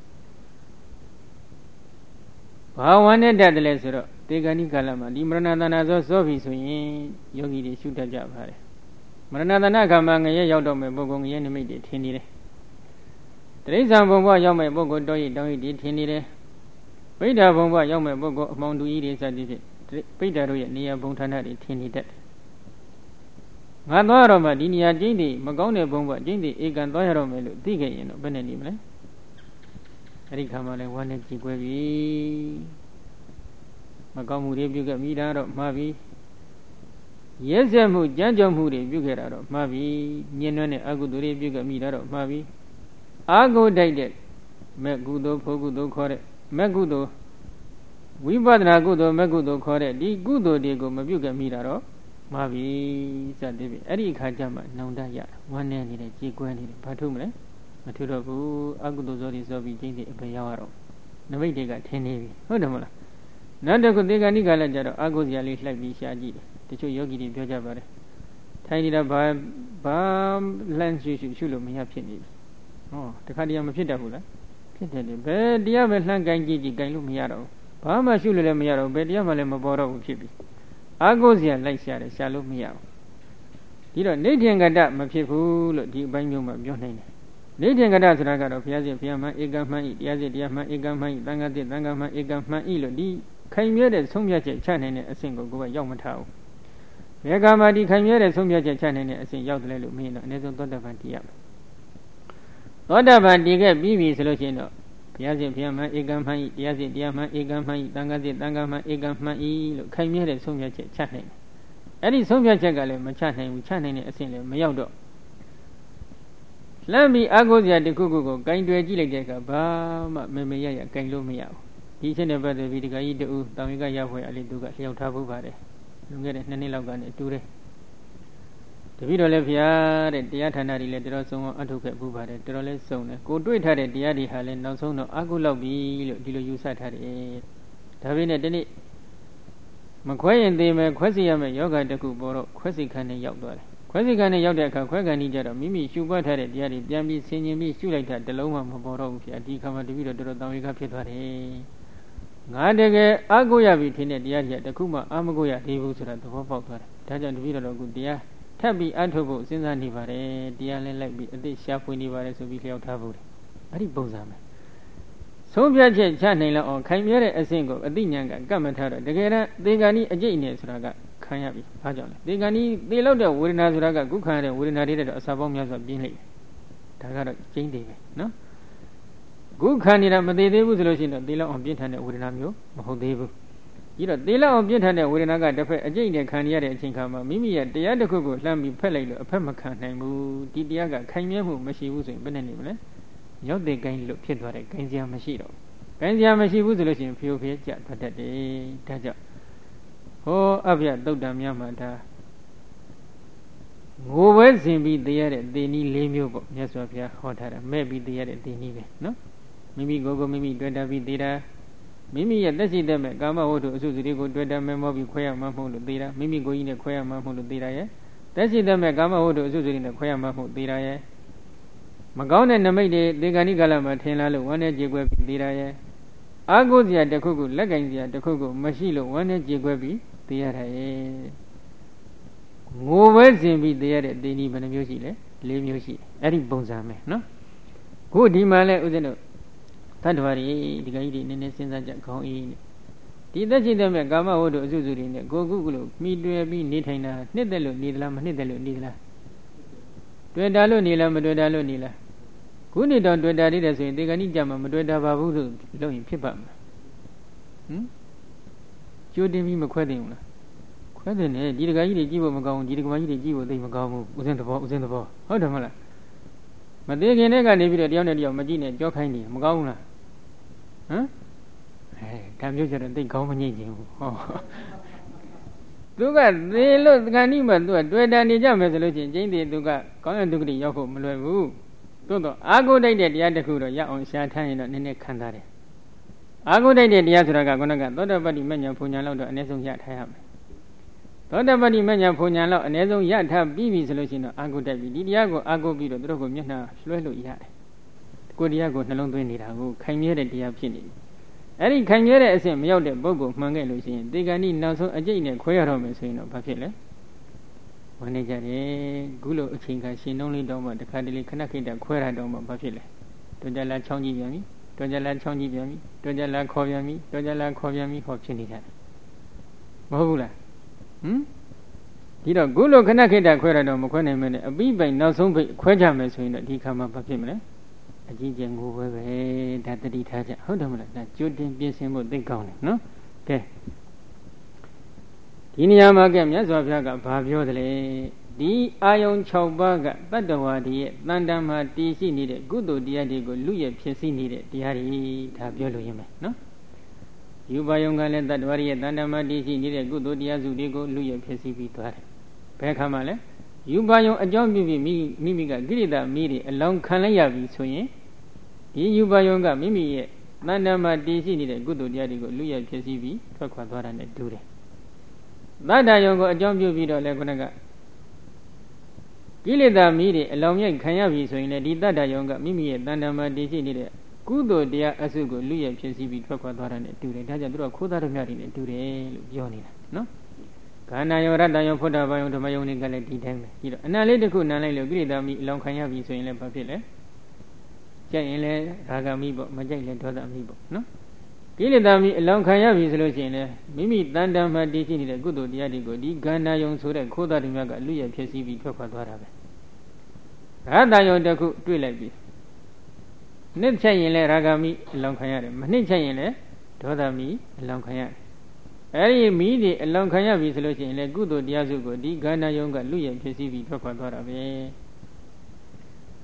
ဘာဝမ်းနဲ့တတ်တယ်လဲဆိုတော့တေဂဏိကာလမှာဒီမရဏတဏဇောစောပြီဆိုရင်ယောဂီတွေရှုတတ်ကြပါတယ်မရဏတဏခါမှာငရဲရောက်တော့မယ်ပုဂ္ဂိုလ်ငရဲနိမိတ်တွေထင်နေတယ်တိရစ္ဆာန်ဘုံဘဝရောက်မယ်ပုဂ္ဂိုလ်တောရိတောင်းရိတွေထင်နေတယ်ဗိဓာဘုံဘဝရောက်မဲ့ပုဂ္ဂိုလ်အမောင်တူကြီးတွေစသည်ဖြင့်ဗိဓာတို့ရဲ့နေရာဘုံဌာနတွေထင်နေတတ်တယ်။ငါသွားရတော့မှဒီနေရာကျင်းတွေမကောင်းတဲ့ဘုံဘဝကျင်းတွေဧကန်သွားရတော့မယ်လို့သိခဲ့ရင်တော့ဘယ်နဲ့နေမလဲ။အဲ့ဒီခါမှလည်းဝမ်းနဲ့ကြည်ကွဲပြီ။မကောင်းမှုတွေပြုခဲ့မိတာတော့မှားပြီ။ရဲစက်မှုကြမ်းကြုတ်မှုတွေပြုခဲ့တာတော့မှားပြီ။ညှဉ်းနှွမ်းတဲ့အကုသိုလ်တွေပြုခဲ့မိတာတော့မှားပြီ။အာကိုတိုက်တဲ့မဲ့ကုသိုလ်ဖို့ကုသိုလ်ခေါ်တဲ့မက္ကုသိုလ်ဝိပဿနာကုသိုလ်မက္ကုသိုလ်ခေါ်တဲ့ဒီကုသိုလ်တွေကိုမပြုတ်ခဲ့မိတာတော့မှားပြီစသည်ဖြင့်အဲ့ဒီအခါကျမှနောင်တရဝမ်းနေနေတဲ့ကြေကွဲနေတယ်ဘာထုမလဲမထုတော့ဘူးအကုသိုလ်ဇောတွေဇောပြီးကျင်းတဲ့အပယ်ရောက်ရတော့နမိတ်တွေကထင်းနေပြီဟုတ်တယ်မလားနောက်တစ်ခုသေဂဏိကလည်းကြတော့အာကုဇရာလေးလှိုက်ပြီးရှားကြည့်တယ်တချို့ယောဂီတွေပြောကြပါတယ်ထိုင်နေတာဘာလှမ်းရှုလို့မရဖြစ်နေပြီဟောတခါတည်းမဖြစ်တတ်ဘူးလားဖြစ်တယ်ဘယ်တရားပဲလှမ်းကိုင်းကြည့်ကိုင်းလို့မရတော့ဘူးဘာမှရှုလို့လည်းမရတော့ဘယ်တရားမှလည်းမပေါ်တော့ဘူးဖြစ်ပြီအာကိုစရာလိုက်ရှာတယ်ရှာလို့မရဘူးဒီတော့နေထင်ကတ္တမဖြစ်ဘူးလို့ဒီအပိုင်းမျိုးမှာပြောနိုင်တယ်နေထင်ကတ္တဆိုတာကတော့ဘုရားရှင်ဘုရားမှဧကမှန်ဤတရားရှင်တရားမှန်ဧကမှန်ဤသံဃာတိသံဃာမှန်ဧကမှန်ဤလို့ဒီခိုင်မြဲတဲ့ဆုံးဖြတ်ချက်ချနိုင်တဲ့အဆင့်ကိုကိုယ်ကရောက်မထားဘူးဘယ်ကမှဒီခိုင်မြဲတဲ့ဆုံးဖြတ်ချက်ချနိုင်တဲ့အဆင့်ရောက်တယ်လို့မင်းတော့အနည်းဆုံးသောတပန်တည်ရမယ်သောတပန်တည်ခဲ့ပြီးပြီဆိုလို့ရှိရင်တော့ဘုရားရှင်ဘုရားမှန်ဧကမှန်ဤတရားရှင်တရားမှန်ဧကမှန်ဤသံဃာတိသံဃာမှန်ဧကမှန်ဤလို့ခိုင်မြဲတဲ့ဆုံးဖြတ်ချက်ချနိုင်တယ်အဲ့ဒီဆုံးဖြတ်ချက်ကလည်းမချနိုင်ဘူးချနိုင်တဲ့အဆင့်လည်းမရောက်တော့လမ်းပြီးအာကိုစရာတခုခုကိုဂိုင်းတွယ်ကြည့်လိုက်တဲ့အခါဘာမှမေရဂိုင်းလို့မရဘူးဒီချက်နဲ့ပတ်သက်ပြီးဒီကကြီးတူတောင်ဝိကရဖွဲ့အလေးသူကလျှောက်ထားဖို့ပါတယ်လွန်ခဲ့တဲ့2နှစ်လောက်ကနေတူတယ်တပည့်တော်လည်းဖျားတဲ့တရားဌာနတွေလည်းတော်တော်ဆုံးအောင်အထုတ်ခဲ့ပူပါတယ်တော်တော်လည်းစုံတယ်ကိုတွေ့ထားတဲ့တရားတွေဟာလည်းနောက်ဆုံးတော့အာကုလောက်ပြီလို့ဒီလိုယူဆထားတယ်ဒါပေမဲ့ဒီနေ့မခွဲရင်သေးမယ်ခွဲစီရမယ်ယောဂတခုပေါ်တော့ခွဲစီခန်းနဲ့ရောက်သွားတယ်ခွဲစီခန်းနဲ့ရောက်တဲ့အခါခွဲခန်းကြီးကြတော့မိမိရှုပွားထားတဲ့တရားတွေပြန်ပြီးဆင်ခြင်ပြီးရှုလိုက်တာတလုံးမှမပေါ်တော့ဘူးဖျားဒီခါမှတပည့်တော်တော်တောင်းဝိကဖြစ်သွားတယ်ငါတကယ်အာကုရပြီထင်တဲ့တရားတွေတခုမှအာမကုရသေးဘူးဆိုတာသဘောပေါက်သွားတယ်ဒါကြောင့်တပည့်တော်ကတရားထပ်ပြီးအထုတ်ဖို့စဉ်းစားနေပါတယ်တရားလဲလိုက်ပြီးအသိရှာဖွေနေပါတယ်ဆိုပြီးလျှောက်ထားဖို့အဲ့ဒီပုံစံပဲဆုံးဖြတ်ချက်ချနိုင်လောက်အောင်ခိုင်မြဲတဲ့အဆင့်ကိုအသိဉာဏ်ကကတ်မထားတော့တကယ်တမ်းသေဂာနိအကျိတ်နေဆိုတာကခံရပြီဘာကြောင့်လဲသေဂာနိသေလောက်တဲ့ဝေဒနာဆိုတာကခုခံရတဲ့ဝေဒနာတွေတော့အစာပေါင်းများစွာပြင်းလိုက်ဒါကတော့ကျင်းသေးပဲနော်ခုခံနေတာမသေးသေးဘူးဆိုလို့ရှိရင်တော့သေလောက်အောင်ပြင်းထန်တဲ့ဝေဒနာမျိုးမဟုတ်သေးဘူးပြီးတော့သေလောက်အောင်ပြင်းထန်တဲ့ဝေဒနာကတစ်ဖက်အကျိတ်နဲ့ခံရတဲ့အချိန်ခါမှာမိမိရဲ့တရားတစ်ခုကိုလှမ်းပြီးဖက်လိုက်လို့အဖက်မခံနိုင်ဘူးဒီတရားကခိုင်မြဲမှုမရှိဘူးဆိုရင်ဘယ်နဲ့နေမလဲရောက်တဲ့ဂိုင်းလို့ဖြစ်သွားတဲ့ဂိုင်းစရာမရှိတော့ဂိုင်းစရာမရှိဘူးဆိုလို့ရှိရင်ဖျို့ဖျဲကျထွက်တတ်တယ်ဒါကြောင့်ဟောအဗျတုတ်တံများမှာဒါငိုပဲစဉ်ပြီးသိရတဲ့သေနည်း၄မျိုးပေါ့မြတ်စွာဘုရားဟောထားတာမဲ့ပြီးသိရတဲ့သေနည်းပဲနော်မိမိကိုယ်ကိုမိမိတွေ့တာပြီးသိတာမိမိရဲ့သက်ရှိတဲ့မဲ့ကာမဝတ္ထုအစုစုတွေကိုတွေ့တာမဲ့မောပြီးခွဲရမှမဟုတ်လို့သိတာမိမိကိုယ်ကြီးနဲ့ခွဲရမှမဟုတ်လို့သိတာရဲ့သက်ရှိတဲ့မဲ့ကာမဝတ္ထုအစုစုတွေနဲ့ခွဲရမှမဟုတ်သိတာရဲ့မကောင်းတဲ့နမိတ်တွေဒေဂာနိကာလမှာထင်လာလို့ဝမ်းနဲ့ကြေကွဲပြီးသိတာရဲ့အာကိုစရာတစ်ခုခုလက်ကင်စရာတစ်ခုခုမရှိလို့ဝမ်းနဲ့ကြေကွဲပြီးသိရတာရဲ့ငိုပဲစဉ်ပြီးသိရတဲ့သေနည်းဘယ်နှမျိုးရှိလဲ၄မျိုးရှိအဲ့ဒီပုံစံပဲနော်ခုဒီမှာလဲဥစဉ်တို့သတ္တဝါတွေဒီကကြီးတွေနည်းနည်းစဉ်းစားကြခေါင်းအေးဒီသက်ရှိတဲ့မဲ့ကာမဝတ္ထုအစုစုတွေနဲ့ကိုကုကလို့မိတွေ့ပြီးနေထိုင်တာနှစ်သက်လို့နေသလားမနှစ်သက်လို့နေသလားတွေ့တာလို့နေလားမတွေ့တာလို့နေလားခုနေတော့တွေ့တာလေးတယ်ဆိုရင်ဒီကနေ့ကြမှာမတွေ့တာပါဘူးလို့လုပ်ရင်ဖြစ်ပါမလားကျိုးတင်ပြီးမခွဲသိဘူးလားခွဲတယ်နဲ့ဒီတကကြီးတွေကြည့်ဖို့မကောင်းဘူးဒီတကမကြီးတွေကြည့်ဖို့သိမကောင်းဘူးဥစဉ်သဘောဟုတ်တယ်မလားမသေးခင်နဲ့ကနေပြီးတော့တယောက်နဲ့တယောက်မကြည့်နဲ့ကြောခိုင်းနေမကောင်းဘူးလားဒါမျိုးကျတော့သိကောင်းမငြိမ့်ခြင်းဘူးဟောသူကသေလို့တခါနိမှသူကတွေ့တာနေကြမယ်ဆိုလို့ချင်းကျင်းသေးသူကကောင်းတဲ့ဒုက္ခတွေရောက်ဖို့မလွယ်ဘူးသို့တော့အာကိုတိုက်တဲ့တရားတစ်ခုတော့ရအောင်ရှားထားရင်တော့နည်းနည်းခံစားတယ်အာကိုတိုက်တဲ့တရားဆိုတာကခုနကသောတပတ္တိမဉ္ဇဉ်ဘုံညာလောက်တော့အနည်းဆုံးရထားရမယ်သောတပတ္တိမဉ္ဇဉ်ဘုံညာလောက်အနည်းဆုံးရထားပြီးပြီဆိုလို့ရှိရင်တော့အာကိုတိုက်ပြီဒီတရားကိုအာကိုပြီးတော့သူတို့ကိုမျက်နှာလွှဲလို့ရတယ်ကိုယ်တရားကိုနှလုံးသွင်းနေတာကိုခိုင်မြဲတဲ့တရားဖြစ်နေပြီအဲ့ဒီခိုင်မြဲတဲ့အဆင့်မရောက်တဲ့ပုဂ္ဂိုလ်မှန်ခဲ့လို့ရှိရင်တေဂာနိနောက်ဆုံးအကျိတ်နဲ့ခွဲရတော့မယ်ဆိုရင်တော့ဘာဖြစ်လဲဝင်နေကြတယ်ခုလိုအချိန်ကရှင်နှုံးလေးတော့မှတခါတလေခဏခိတခွဲရတော့မှဘာဖြစ်လဲတွကြလာချောင်းကြည့်ပြန်ပြီတွကြလာချောင်းကြည့်ပြန်ပြီတွကြလာခေါ်ပြန်ပြီတွကြလာခေါ်ပြန်ပြီဟောဖြစ်နေကြတယ်မဟုတ်ဘူးလားဒီတော့ခုလိုခဏခိတခွဲရတော့မခွဲနိုင်မနဲ့အပြီးပိုင်နောက်ဆုံးပိတ်ခွဲကြမယ်ဆိုရင်တော့ဒီခါမှဘာဖြစ်မလဲအကြီးကျယ်ငိုပဲဒါတတိထားကြဟုတ်တယ်မလားဒါကြိုတင်ပြင်ဆင်ဖို့သိကောင်းတယ်နော်ကဲဒီနေရာမှာကမြတ်စွာဘုရားကဘာပြောသလဲဒီအာယုံ6ပါးကတတ္တဝါတွေရဲ့တန်တမ်းမှာတည်ရှိနေတဲ့ကုသိုလ်တရားတွေကိုလူရဲ့ဖြစ်စီနေတဲ့တရားတွေဒါပြောလို့ရမယ်နော်ယူပါယုံကလည်းတတ္တဝါတွေရဲ့တန်တမ်းမှာတည်ရှိနေတဲ့ကုသိုလ်တရားစုတွေကိုလူရဲ့ဖြစ်စီပြီးသွားတယ်ဘယ်ခါမှလဲယူပါယုံအကြောင်းပြုပြီးမိမိကကိရိတာမိတွေအလောင်းခံလိုက်ရပြီဆိုရင်ဒီယူပါယုံကမိမိရဲ့တန်တမ်းမှာတည်ရှိနေတဲ့ကုသိုလ်တရားတွေကိုလူရဲ့ဖြစ်စီပြီးထွက်ခွာသွားတာနဲ့တူတယ်သတ္တယုံကိုအကြောင်းပြုပြီးတော့လည်းခုနကကိလေသာမိတွေအလောင်းမြိုက်ခံရပြီဆိုရင်လည်းဒီတတ္တယုံကမိမိရဲ့တန်တမာတည်ရှိနေတဲ့ကုသိုလ်တရားအစုကိုလူရဲ့ဖြစ်စီပြီးထွက်ခွာသွားတာနဲ့တူတယ်ဒါကြောင့်သူတို့ခိုးသားတို့မြတ်တွေနဲ့တူတယ်လို့ပြောနေတာနော်ခန္ဓာယုံရတ္တယုံဖုဒ္ဓဘာယုံဓမ္မယုံတွေကလည်းဒီတိုင်းပဲပြီးတော့အနံလေးတစ်ခုနံလိုက်လို့ကိလေသာမိအလောင်းခံရပြီဆိုရင်လည်းဘာဖြစ်လဲကြိုက်ရင်လည်းရာဂမိပေါ့မကြိုက်လည်းဒေါသမိပေါ့နော်ကိလေသာမိအလောင်းခံရပြီဆိုလို့ရှိရင်လည်းမိမိတန်တမ်းမှတည်ရှိနေတဲ့ကုသိုလ်တရားတွေကိုဒီခန္ဓာယုံဆိုတဲ့ခိုးသားတွေမြတ်ကလူရဲ့ဖြစ်စီပြီးထွက်ခွာသွားတာပဲရာတယုံတစ်ခုတွေ့လိုက်ပြီနှစ်ချက်ရင်လည်းရာဂမိအလောင်းခံရတယ်မနှစ်ချက်ရင်လည်းဒေါသမိအလောင်းခံရတယ်အဲဒီမိတွေအလောင်းခံရပြီဆိုလို့ရှိရင်လည်းကုသိုလ်တရားစုကိုဒီခန္ဓာယုံကလူရဲ့ဖြစ်စီပြီးထွက်ခွာသွားတာပဲ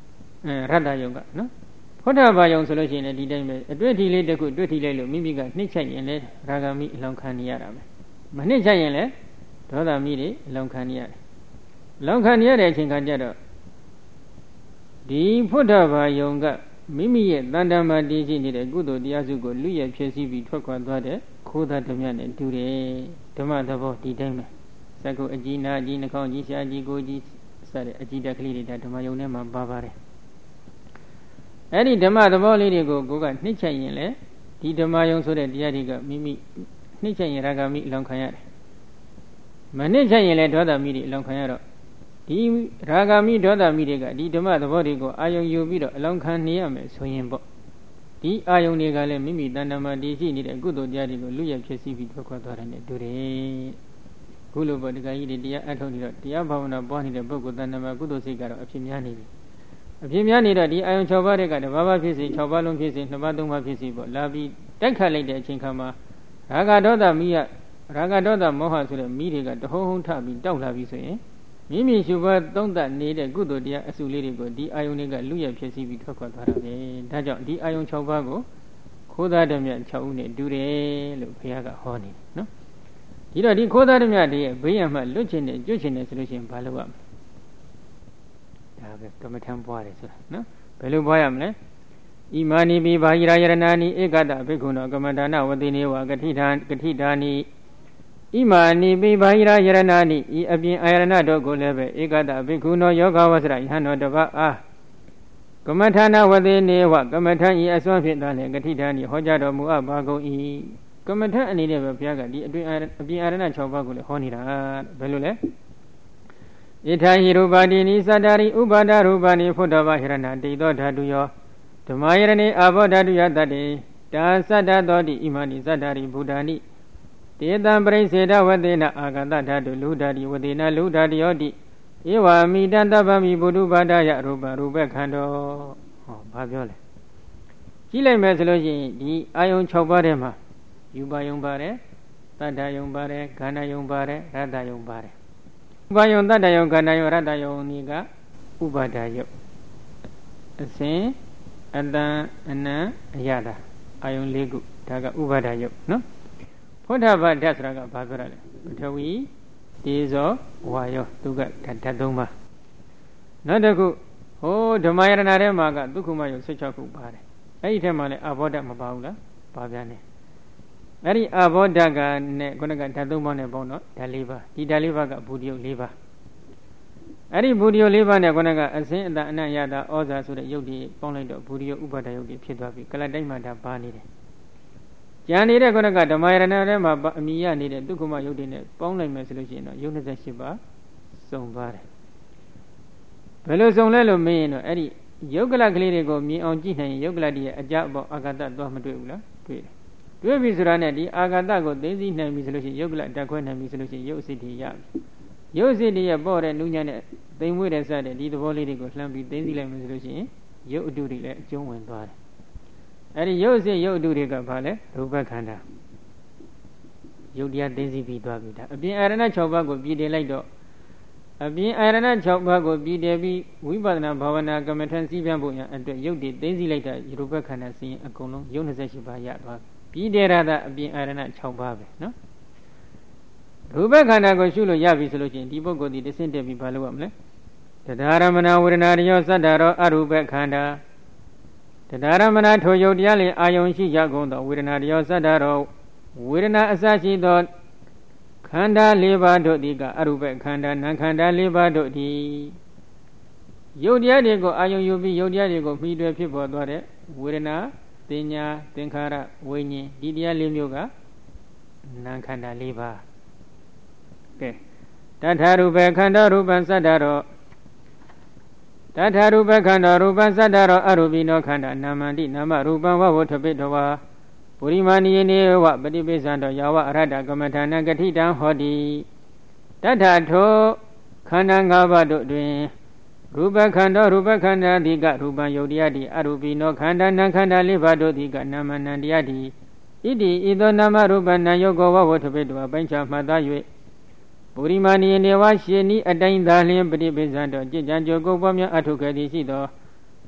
ရတ္တယုံကနော်ဖုဒ္ဓဘာယုံဆိုလို့ရှိရင်လည်းဒီတိုင်းပဲအတွေ့အထိလေးတစ်ခုတွေ့ထိလိုက်လို့မိမိကနှိမ့်ချက်ရင်လည်းရာဂမိအလောင်းခံနေရတာပဲမနှိမ့်ချက်ရင်လည်းဒေါသမိတွေအလောင်းခံနေရတယ်အလောင်းခံနေရတဲ့အချိန်ခါကျတော့ဒီဖုဒ္ဓဘာယုံကမိမိရဲ့တဏ္ဍာမှာတည်ရှိနေတဲ့ကုသိုလ်တရားစုကိုလူရဖြည့်ဆည်းပြီးထွက်ခွာသွားတဲ့ခိုးသားဓမ္မနဲ့တူတယ်ဓမ္မသဘောဒီတိုင်းပဲစကုအကြီးနာအကြီးနှာခေါင်းကြီးရှားကြီးကိုကြီးစတဲ့အကြီးတက်ကလေးတွေဒါဓမ္မယုံထဲမှာပါပါတယ်အဲ့ဒီဓမ္မသဘောလေးတွေကိုကိုကနှိမ့်ချက်ရင်လေဒီဓမ္မယုံဆိုတဲ့တရားတွေကမိမိနှိမ့်ချက်ရင်ရာဂမိအလောင်းခံရတယ်မနှိမ့်ချက်ရင်လည်းဒေါသမိတွေအလောင်းခံရတော့ဒီရာဂမိဒေါသမိတွေကဒီဓမ္မသဘောတွေကိုအာယုံယူပြီးတော့အလောင်းခံနေရမယ်ဆိုရင်ပေါ့ဒီအာယုံတွေကလည်းမိမိတဏ္ဍာမှာတည်ရှိနေတဲ့ကုသိုလ်တရားတွေကိုလူရဖြစ်စီပြီးထွက်ခွာသွားတယ်နဲ့တူတယ်ခုလိုပေါ့ဒီကကြီးတွေတရားအထုတ်နေတော့တရားဘာဝနာပွားနေတဲ့ပုဂ္ဂိုလ်တဏ္ဍာမှာကုသိုလ်စိတ်ကတော့အဖြစ်များနေပြီအဖြစ်များနေတော့ဒီအာယုံ6ပါးတွေကတဘာဘာဖြစ်စေ6ပါးလုံးဖြစ်စေ2ပါး3ပါးဖြစ်စေပေါ့လာပြီးတိုက်ခတ်လိုက်တဲ့အချိန်ခါမှာရာဂဒေါသမိယရာဂဒေါသမောဟဆိုတဲ့မိတွေကတဟုံဟုံထပြီးတောက်လာပြီးဆိုရင်မိမိရှုပွားသုံးသပ်နေတဲ့ကုသိုလ်တရားအစုလေးတွေကိုဒီအာယုန်တွေကလူရဖြစ်စီပြီးထွက်ခွာသွားတာပဲဒါကြောင့်ဒီအာယုန်6ပါးကိုခိုးသားဓမြ6ဦးနဲ့တူတယ်လို့ဘုရားကဟောနေတယ်နော်ဒီတော့ဒီခိုးသားဓမြတွေရဲ့ဘေးရန်မှလွတ်ချင်တယ်ကျွတ်ချင်တယ်ဆိုလို့ရှိရင်ဘာလုပ်ရမလဲဒါပဲကမ္မထံပွားတယ်ဆိုတာနော်ဘယ်လိုပွားရမလဲဣမာနိပိဘာဟိရာယရဏာနိဧကတဘိက္ခုနောကမ္မဒါနဝတိနေဝကတိဌာနိဣမာနိပိဘာဟိရာယရဏာနိဤအပြင်အာယရဏတို့ကိုလည်းပဲဧကတဘိက္ခုနောယောဂဝဆရာယဟန်တော်တပါအားကမ္မထာနဝတိနေဝကမ္မထံဤအစွမ်းဖြင့်သာလေကတိဌာနိဟောကြားတော်မူအပ်ပါကုန်၏ကမ္မထံအနေနဲ့ပဲဘုရားကဒီအတွင်အပြင်အာရဏ6ပါးကိုလည်းဟောနေတာဘယ်လိုလဲဣထာဟိရူပါတိနိသတ္တရိဥပါဒရူပနိဖုဒ္ဓဘာဟိရဏတိသောဓာတုယောဓမ္မယရဏိအာဘောဓာတုယတတ္တိတာသတ္တသောတိဣမနိသတ္တရိဘုဒ္ဓာနိတေတံပရိစေတဝတေနအာဂတဓာတုလူဓာတိဝတေနလူဓာတိယောတိဧဝမိတံတပ္ပမိဘုဒ္ဓဘာဒယရူပခန္ဓောဟောဘာပြောလဲကြည့်လိုက်မယ်ဆိုလို့ရှိရင်ဒီအာယုံ6ပါးထဲမှာယူပါယုံပါတယ်တတ္တယုံပါတယ်ခန္ဓာယုံပါတယ်ရတ္တယုံပါတယ်ဥပါယုံတတ္တယုံခန္ဓာယုံရတ္တယုံဒီကဥပါဒယုံအစဉ်အတန်အနံအယတာအာယုံ၄ခုဒါကဥပါဒယုံနော်ဖုဒ္ဓဘာဓာတ်ဆိုတာကဘာပြောရလဲပထဝီတေဇောဝါယောသူကဓာတ်၃ပါးနောက်တစ်ခုဟိုဓမ္မယရဏထဲမှာကဒုက္ခမယုံ16ခုပါတယ်အဲ့ဒီထဲမှာလည်းအဘောဓာတ်မပါဘူးလားပါပြန်တယ်အဲ့ဒီအဘောဓာတ်ကနဲ့ခုနကဓာတ်၃ပါးနဲ့ပေါင်းတော့ဓာတ်၄ပါးဒီဓာတ်၄ပါးကဘူတယုတ်၄ပါးအဲ့ဒီဘူတယုတ်၄ပါးနဲ့ခုနကအစင်းအတန်အနံ့ရတာဩဇာဆိုတဲ့ယုတ်ဒီပေါင်းလိုက်တော့ဘူတယုတ်ဥပါဒယုတ်ဒီဖြစ်သွားပြီကလတ်တိုင်းမှာဒါပါနေတယ်ကျန်နေတဲ့ခုနကဓမ္မယရဏထဲမှာအမိရနေတဲ့ဒုက္ခမယုတ်တွေနဲ့ပေါင်းလိုက်မယ်ဆိုလို့ရှိရင်တော့ယုတ်28ပါးစုံသွားတယ်ဘယ်လိုစုံလဲလို့မေးရင်တော့အဲ့ဒီယုတ်ကလကလေးတွေကိုမြင်အောင်ကြည့်နိုင်ရင်ယုတ်ကလတည်းရဲ့အကြအပေါ်အာဂတသွားမတွေ့ဘူးလားတွေ့တယ်တွေ့ပြီဆိုတာနဲ့ဒီအာဂတကိုသိသိနိုင်ပြီဆိုလို့ရှိရင်ယုတ်ကလဓာတ်ခွဲနိုင်ပြီဆိုလို့ရှိရင်ယုတ်အစစ်တွေရပြီယုတ်အစစ်တွေရဲ့ပေါ့တဲ့နုညံ့တဲ့သိမ်မွေ့တဲ့စတဲ့ဒီသဘောလေးတွေကိုလှမ်းပြီးသိသိလိုက်မယ်ဆိုလို့ရှိရင်ယုတ်အတုတွေလည်းအကျုံးဝင်သွားတယ်အဲ့ဒီယုတ်စစ်ယုတ်အတုတွေကဘာလဲရူပခန္ဓာယုတ်တရားသိသိပြီးသွားပြီဒါအပြင်အာရဏ6ပါးကိုပြည်တယ်လိုက်တော့အပြင်အာရဏ6ပါးကိုပြည်တယ်ပြီးဝိပဿနာဘာဝနာကမ္မထံစည်းပြဖို့ရန်အတွက်ယုတ်တွေသိသိလိုက်တာရူပခန္ဓာစီရင်အကုန်လုံးယုတ်28ပါးရသွားပြည်တယ်ရတာအပြင်အာရဏ6ပါးပဲနော်ရူပခန္ဓာကိုရှုလို့ရပြီဆိုလို့ရှိရင်ဒီပုဂ္ဂိုလ်ဒီတဆင့်တက်ပြီးဘာလုပ်ရမလဲတရားရမဏဝေဒနာရောသတ္တရောအရူပခန္ဓာတရားရမဏထိုယုတ်တရားလင်အာယုံရှိကြကုန်သောဝေဒနာရောသတ္တရောဝေဒနာအစရှိသောခန္ဓာ၄ပါးတို့သည်ကအရူပခန္ဓာနာခန္ဓာ၄ပါးတို့သည်ယုတ်တရားတွေကိုအာယုံယူပြီးယုတ်တရားတွေကိုမှီတွယ်ဖြစ်ပေါ်သွားတဲ့ဝေဒနာတင်ညာသင်္ခါရဝိညာဉ်ဒီတရား၄မျိုးကနာခန္ဓာ၄ပါးကဲတထရူပခန္ဓာရူပံသတ္တရောတထရူပခန္ဓာရူပံသတ္တရောအရူပိနောခန္ဓာနာမန္တိနာမရူပံဝဝထပိတဝါပုရိမာနိယေနေဝပฏิပိစ္ဆန္တောယာဝအရဟတကမ္မထာနဂတိတံဟောတိတထထိုခန္ဓာ၅ပါးတို့တွင်ရူပခန္ဓာရူပခန္ဓာတိကရူပံယုတ်တရားတိအရူပိနောခန္ဓာနာခန္ဓာ၄ပါးတို့တိကနာမနံတရားတိဣတိဤသောနာမရူပနာယောကောဝဝထပိတဝါပိုင်းခြားမှတ်သား၍ပုရိမာနိယေနေဝရှင်ဤအတိုင်းသာလျှင်ပฏิပိစ္ဆန္တောจิตကြံကြိုးကိုပွားများအထုခဲ့သည်ရှိသော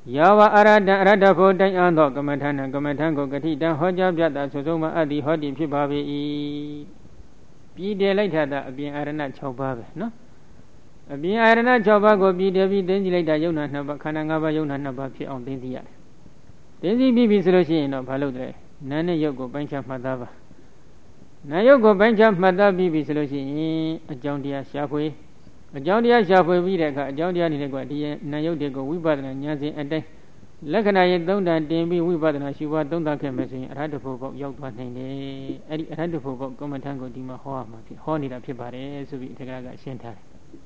Yawa arada for day and Gamatana, Gamatango, Gatita, Hoja, Jata, Sosoma, Adi, Hodi, Pibabi. Be the later that being Arana Chaubabe, no? Being Arana Chaubago, be the later Yona, Kananga, Yona, Nabapi on the Dia. Desi Bibi Solution of Paludre, Nana Yogo, Bancha Madava. Nayogo, Bancha Madav Bibi Solution, a Jondia Shapway. A Jondia Shapway, we like a Jondia Nineguadia, Nayodego, we bought an Yazi and day. Lakana don't that Demi, we bought an Ashiva, don't that can message, a radical of Yogwa Nene, a radical of Gomatango Dima Hoa, Honey, a Pibare, so we take a Shentai.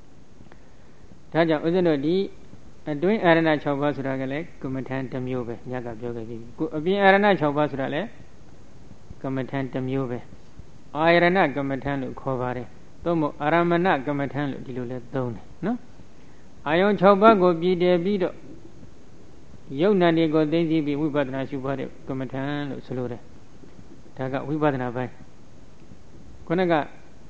Taja Uzano a doing Arana Chavasragale, Gomatantam Yove, Yaga Yoga, be Arana Chavasrale, Gomatantam Yove. Irana Gomatan Kovare, Tomo Aramana Gomatan Dilule Done, no? Ion Chaubago be the Bido Yonani go Daisy be Wibadana Shubare, Gomatan Solore. Taga Wibadana by Konaga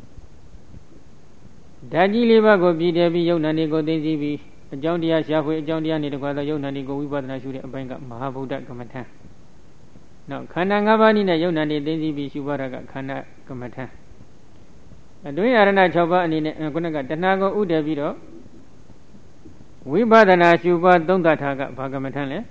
Daji Liva go be the Yonani go Daisy be a Jondia Shafu, Jondia Nidawada Yonani go Wibadana Shuri, a bang up Mahabuda Gomatan. Now, Kanangabani, Yonani, Daisy be Shubaraga, Kana Gomatan. And doing Arana Chaba and in Gunaga, Tanago Udavido, we badana Shuba, don't that Haga, Pagamatane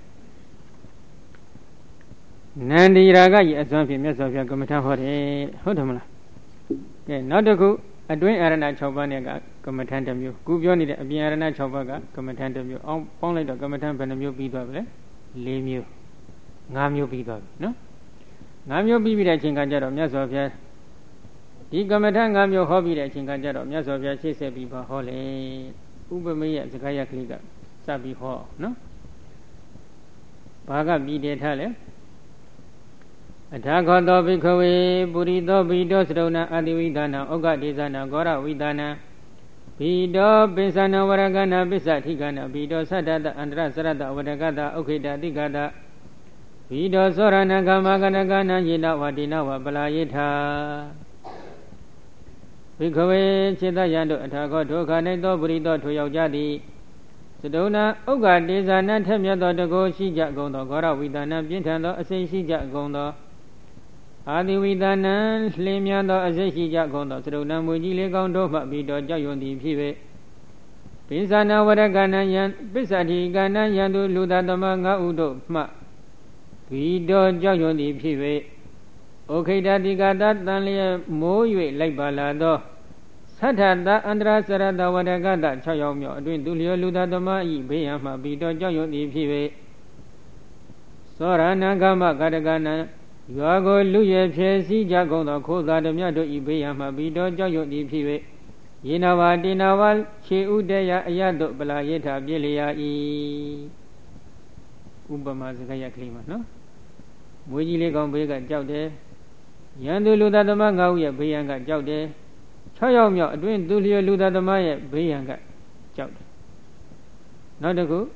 Nandi Raga, yes, something, yes, of your Gomatan for a Hotamala. Not a good, a doing Arana Chobanaga, Gomatantam you, Gubioni, a Biarana Chobaga, Gomatantam you, only the Gomatan Panamu Bidable, lame you. Namyo Biba, no? Namyo Bibi that Chinganjaro, Yasovia. He Gomatan Gamyo hobby that Chinganjaro, Yasovia, she said Biba Hole, Ubami at the Gaya Kliga, Sabi Ho, no? Baga be de Tale. Attack on the Bikawe, Burido, Bidos, Rona, Adividana, Oga Dizana, Gora Vidana, Bido, Besana, Varagana, Bisatigana, Bido, Sada, Andra Sarada, Vadagada, Okida, Digada. Vido Sorana Gamagana Yina Wadina Wabalayeta Bikawe Chedayando Atago Tokanedo Burido to Yojadi Sedona Oga Dizana Temyado to go Shija Gondo Gora Vidana Bintando Aseshija Gondo Adi Vidana Slimiando Aseshija Gondo Sedona Mujili Gondo Bido Jayondi Pive Pisana Wadagana Yan Pisati Gana Yandu Luda Domanga Udo Ma Vido Jayoni Pive Okeda Digada Tanlia Moye like Balado Satada Andra Sarada Wadagada Chayomio doing Dulio Luda Doma Beama Vido Jayoni Pive Sorana Gama Gadagana Yago Luye Pesi Jagono Koda de Miado Ibeama Vido Jayoni Pive Yinawa Dinawal Che Udeya Ayado Balayeta Bilia E Ubama Zagaya Klima, no? Mujili Gombe got there. Yandu Luda the Manga, Bayan got out there. Chayomio, doing Dulio Luda the Maya, Bayan got out. Not a good.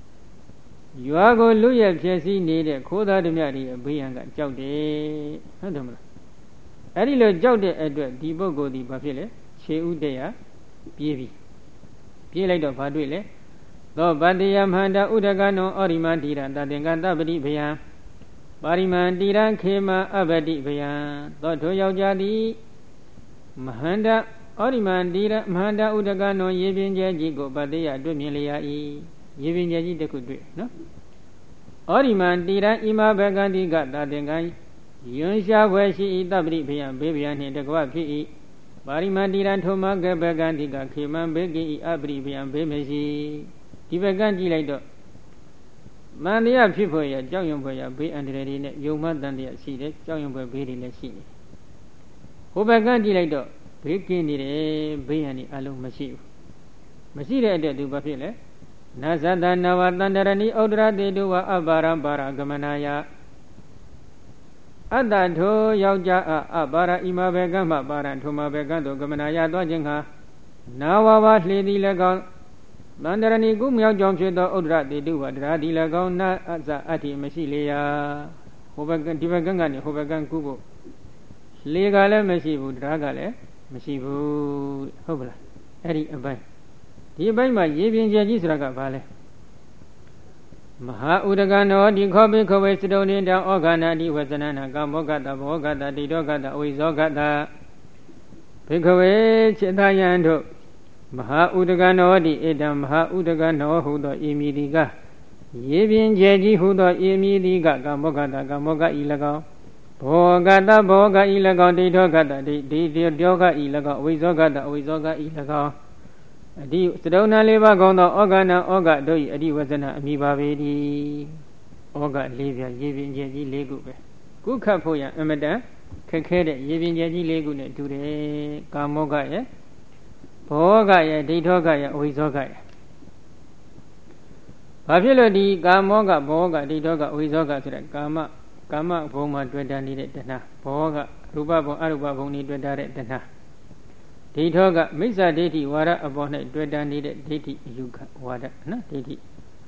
You are going to Luya Chessy needed Koda de Mari, Bayan got out there. Hadamla. Adilo Jode Edward, Dibogo di Bafile, Che Udea, Pivi. Pielate of Padwile. Though Bandiam Handa Udagano, Orimandira, that the Gandabadi Bayan. Barimandira Kema Abadi Bayan, Doto Yaujadi Mahanda, Orimandira, Mahanda Udagano, Yevin Jajigo, Badia, Dumilia E, Yevin Jaji de could do, no? Orimandira, Ima Bagandi got that the guy. Yunsha where she eat Dabri Bayan, baby and the Guapi. Barimandira Tomaga Bagandi got Kema Begi Abri Bayan, baby. Tibaganji later. Mania people, Joyum Boy, be under the Yoma than the seated, Joyum Boy, be in the sea. Hobagandi later, breaking it, be any alum massive. Masira de Dubafile, Nazada Navadandarani, Odra de Dua Abara Bara Gamanaya Adato Yauja Abara Ima Begama Bara Toma Begando Gamanaya Dojinga Nawa Lady Legal. Mandarani Gumya Johnson, the Odra, they do what Radila Gona at the Ati Masilia, Hobagan Divagan, Hobagan Kubo, Legale Masibu, Dragale, Masibu, Hobla, Eddie Abay. The Abay, my Yevin Jajis Raga Valley. Maha Udagano di Kobi Kobe Sidoni da Ogana di Wazanana Gamogata Bogata di Dogata Uizogata Pikowe Chitayando Maha Udagano di Edam Maha Udagano Hudo Imidiga Yibin Jeji Hudo Imidiga Gamogata Gamoga Ilago Bogata Boga Ilago di Dogata di Doga Ilago Uizogata Uizoga Ilago Adi Sedona leva gondo ogana oga doi adi wazana amibabedi oga levya yebin jeji legu be kukha pho ya amata khekhe de yebin jeji legu ne tu de kamoga ye boga ye daiṭhoga ye awizhoga yeဘာဖြစ်လို့ဒီကာမောကဘောကဒိဋ္ဌောကဝိဇောကဆိုတဲ့ကာမဘုံမှာတွေ့တာနေတဲ့တဏှာဘောကရူပဘုံအရူပဘုံတွေတွေ့တာတဲ့တဏှာဒိဋ္ဌောကမိစ္ဆာဒိဋ္ဌိဝါဒအပေါ်၌တွေ့တာနေတဲ့ဒိဋ္ဌိအယူခဝါဒနော်ဒိဋ္ဌိ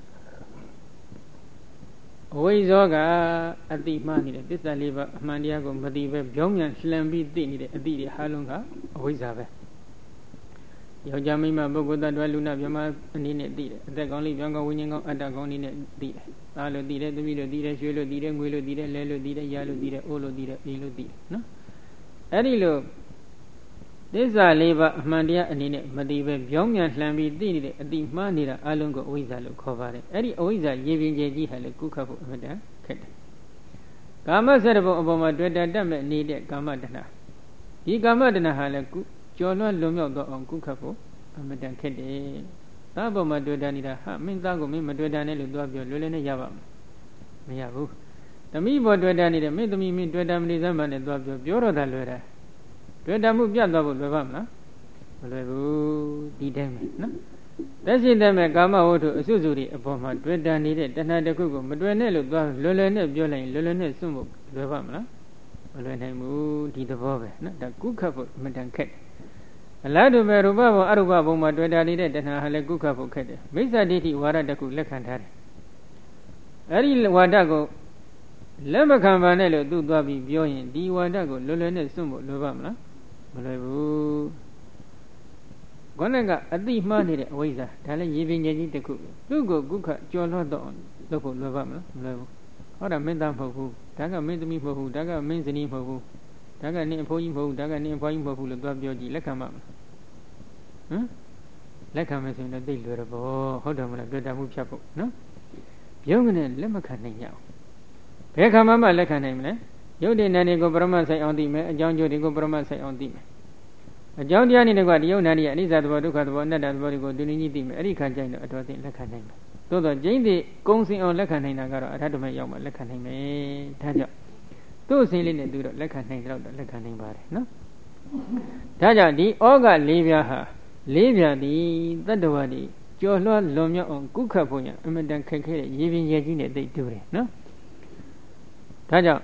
အဝိဇ္ဇောကအတိမှန်နေတဲ့သစ္စာလေးပါးအမှန်တရားကိုမသိပဲပြောင်းပြန်လှန်ပြီးသိနေတဲ့အတိတွေဟာလုံးကအဝိဇ္ဇာပဲယောက်ျားမိန်းမပုဂ္ဂိုလ်တ attva လူနာမြမအနေနဲ့သိတယ်အသက်ကောင်းလေးပြောင်းကောင်းဝိညာဉ်ကောင်းအတ္တကောင်းအနေနဲ့သိတယ်သားလို့သိတယ်သမီးလို့သိတယ်ရွှေလို့သိတယ်ငွေလို့သိတယ်လဲလို့သိတယ်ရလို့သိတယ်အိုးလို့သိတယ်အေးလို့သိတယ်နော်အဲ့ဒီလိုသစ္စာလေးပါးအမှန်တရားအနေနဲ့မသိပဲပြောင်းပြန်လှန်ပြီးသိနေတဲ့အတိမှားနေတာအလုံးကိုအဝိဇ္ဇာလို့ခေါ်ပါတယ်အဲ့ဒီအဝိဇ္ဇာရေပြင်ကျဲကြီးဟာလေကုခတ်ဖို့အမှန်တန်ခက်တယ်ကာမစရဘုံအပေါ်မှာတွေ့တာတက်မဲ့နေတဲ့ကာမတဏှာဒီကာမတဏှာဟာလေကျော်လွှတ်လွန်မြောက်တော့အောင်ကုခတ်ဖို့အမှန်တန်ခက်တယ်သာဘုံမှာတွေ့တာနေတာဟာမင်းသားကိုမင်းမတွေ့တာနဲ့လို့သွားပြောလွယ်လွယ်နဲ့ရပါမရဘူးသမီးပေါ်တွေ့တာနေတဲ့မင်းသမီးမင်းတွေ့တာမနေစမ်းမှနဲ့သွားပြောတော့တာလွယ်တာတွေ့တာမှုပြတ်သွားဖို့လွယ်ပါမလားမလွယ်ဘူးဒီတိုင်းပဲနော်သက်ရှိတဲ့မဲ့ကာမဝတ္ထုအစွစုတွေအပေါ်မှာတွေ့တာနေတဲ့တဏှာတစ်ခုကိုမတွေ့နဲ့လို့သွားလွယ်လွယ်နဲ့ပြောလိုက်ရင်လွယ်လွယ်နဲ့စွန့်ဖို့လွယ်ပါမလားမလွယ်နိုင်ဘူးဒီသဘောပဲနော်ဒါကုခတ်ဖို့အမှန်တန်ခက်တယ်အလားတူပဲရူပဘုံအရူပဘုံမှာတွေ့တာနေတဲ့တဏှာဟာလည်းကုခတ်ဖို့ခက်တယ်မိစ္ဆာဒိဋ္ဌိဝါဒတစ်ခုလက်ခံထားတယ်အဲ့ဒီဝါဒကိုလက်မခံပါနဲ့လို့သူသွားပြီးပြောရင်ဒီဝါဒကိုလွယ်လွယ်နဲ့စွန့်ဖို့လွယ်ပါမလားမလွယ်ဘူးခေါင်းကအတိမှားနေတဲ့အဝိဇ္ဇာဒါလည်းရေပင်ကြီးတစ်ခုသူ့ကိုကုခတ်ကြော်လွှတ်တော့လုပ်ဖို့လွယ်ပါမလားမလွယ်ဘူးဟောတာမင်းသားမဟုတ်ဘူးဒါကမင်းသမီးမဟုတ်ဘူးဒါကမင်းဇနီးမဟုတ်ဘူးဒါကနင်းအဖိုးကြီးမဟုတ်ဘူးဒါကနင်းအဖွားကြီးမဟုတ်ဘူးလို့သွားပြောကြည့်လက်ခံမှာဟမ်လက်ခံမယ်ဆိုရင်တော့သိလွယ်တော့ဟုတ်တယ်မလားတွေ့တာမှုဖြတ်ဖို့နော်ပြုံးကနေလက်မခံနိုင်ကြအောင်ဘယ်ခံမှလက်ခံနိုင်မလဲရုပ်တည်နာနေကိုပရမတ်ဆိုင်အောင်သိမယ်အကြောင်းကျိုးတွေကိုပရမတ်ဆိုင်အောင်သိမယ်အကြောင်းတရားနေတကွဒီယုံနာနေရဲ့အနိစ္စသဘောဒုက္ခသဘောအနတ္တသဘောတွေကိုတူညီကြီးသိမယ်အဲ့ဒီခံကြိုင်တော့အတော်သိလက်ခံနိုင်မယ်သို့တော့ကျင်းတဲ့ကုံစင်အောင်လက်ခံနိုင်တာကတော့အထက်တမဲ့ရောက်မှလက်ခံနိုင်မယ်ဒါကြောင့်သူ့အစဉ်လေးနဲ့သူတော့လက်ခံနိုင်တော့လက်ခံနိုင်ပါတယ်နော်ဒါကြောင့်ဒီဩဃ၄ပြားဟာ၄ပြားဒီတတ္တဝါဒီကြော်လွှတ်လွန်မြောက်အောင်ကုခတ်ဖို့ညာအမှန်တန်ခက်ခဲတဲ့ရေပင်ရေကြီးနဲ့သိတူတယ်နော်ဒါကြောင့်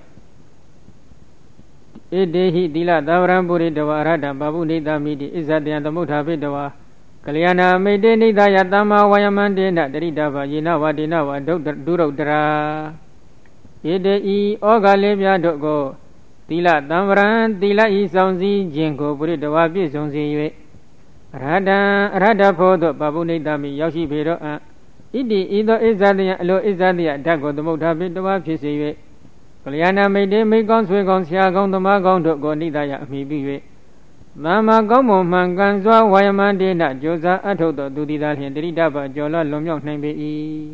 ဣတိဟိသီလသာဝရံပုရိတဝါရဟတဘာဝုနိသမိတိဣဇတယံသမုဋ္ဌာပိတဝါကလျာဏမိတေနိသယသမ္မာဝါယမန္တေနတရိတဘာယေနဝဒေနဝဒုရုဒ္ဒရာဣတိဤဩဃလေးပြားတို့ကိုသီလသံဝရံသီလဤဆောင်စည်းခြင်းကိုပုရိတဝါပြည့်စုံစေ၍အရဟတဖို့သို့ဘာဝုနိသမိရောက်ရှိပေတော့ဣတိဤသောဣဇတယံအလိုဣဇတယဓာတ်ကိုသမုဋ္ဌာပိတဝါဖြစ်စေ၍ကလျာဏမိတ်တေမိကောင်းဆွေကောင်းဆရာကောင်းသမားကောင်းတို့ကိုနိဒာယအမိပြု၍သမ္မာကောင်းမွန်မှန်ကန်စွာဝါယမန္တေနကြိုးစားအထုတ်သောသူသည်သာလျှင်တရိတ္ပကျော်လွှတ်လွန်မြောက်နိုင်ပေ၏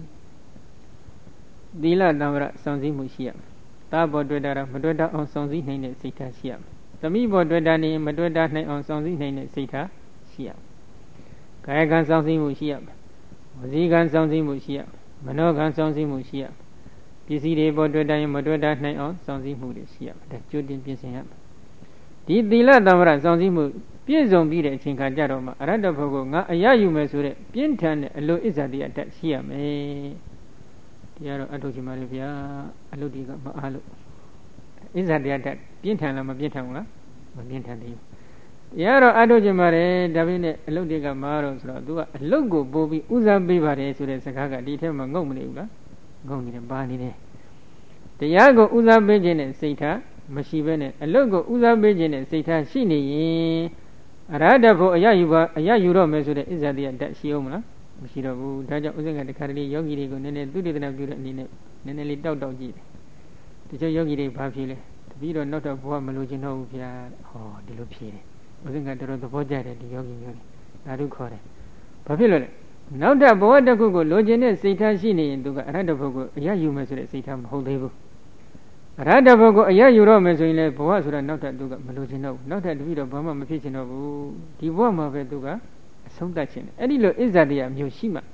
သီလသံဝရစောင့်စည်းမှုရှိရမယ်။သားပေါ်တွေ့တာမတွေ့တာအောင်စောင့်စည်းနိုင်တဲ့စိတ်ထားရှိရမယ်။သမီးပေါ်တွေ့တာနေမတွေ့တာနိုင်အောင်စောင့်စည်းနိုင်တဲ့စိတ်ထားရှိရမယ်။ကာယကံစောင့်စည်းမှုရှိရမယ်။ဝစီကံစောင့်စည်းမှုရှိရမယ်။မနောကံစောင့်စည်းမှုရှိရမယ်ပစ္စည်းတွေပေါ်တွေ့တိုင်းမတွေ့တာနိုင်အောင်စောင့်စည်းမှုတွေရှိရမယ်ဒါကြိုတင်ပြင်ဆင်ရမယ်ဒီသီလသံဝရစောင့်စည်းမှုပြည့်စုံပြီးတဲ့အချိန်ခါကြတော့မှအရဟတဖို့ကိုငါအရယူမယ်ဆိုတဲ့ပြင်းထန်တဲ့အလိုဣဇာတိအတ္တရှိရမယ်တရားတော့အထုတ်ချင်ပါလေဗျာအလုတ်ဒီကမအားလို့ဣဇာတိအတ္တပြင်းထန်လားမပြင်းထန်ဘူးလားမပြင်းထန်သေးဘူးတရားတော့အထုတ်ချင်ပါတယ်ဒါပေမဲ့အလုတ်ဒီကမအားတော့ဆိုတော့ तू ကအလုတ်ကိုပို့ပြီးဥစားပေးပါတယ်ဆိုတဲ့စကားကဒီထဲမှာငုံမနေဘူးလားငုံနေတယ်ပါနေတယ်တရားကိုဥစားပေးခြင်းနဲ့စိတ်ထားမရှိဘဲနဲ့အလုတ်ကိုဥစားပေးခြင်းနဲ့စိတ်ထားရှိနေရင်အရဟတဖို့အရယူတော့မယ်ဆိုတဲ့ဣဇာတိယဓာတ်ရှိအောင်မလားမမရှိတော့ဘူးဒါကြောင့်ဥစဉ်ကတခါတလေယောဂီတွေကိုနည်းနည်းသူတေသနာပြုတဲ့အနေနဲ့နည်းနည်းလေးတောက်တောက်ကြည့်တယ်တချို့ယောဂီတွေဘာဖြစ်လဲတပည့်တော်နောက်တော့ဘဝမလိုချင်တော့ဘူးဗျာဟောဒီလိုဖြေတယ်ဥစဉ်ကတော်တော်သဘောကျတယ်ဒီယောဂီမျိုးတွေဓာတုခေါ်တယ်ဘာဖြစ်လို့လဲနောက်တဲ့ဘဝတစ်ခုကိုလိုချင်တဲ့စိတ်ထားရှိနေရင်သူကအရဟတဘုတ်ကိုအရယူမယ်ဆိုတဲ့စိတ်ထားမဟုတ်သေးဘူးအရဟတဘုတ်ကိုအရယူတော့မယ်ဆိုရင်လေဘဝဆိုတာနောက်တဲ့သူကမလိုချင်တော့ဘူးနောက်တဲ့တပည့်တော်ဘာမှမဖြစ်ချင်တော့ဘူးဒီဘဝမှာပဲသူကအဆုံးသတ်ခြင်းအဲ့ဒီလိုအစ္ဆဒတရားမျိုးရှိမှ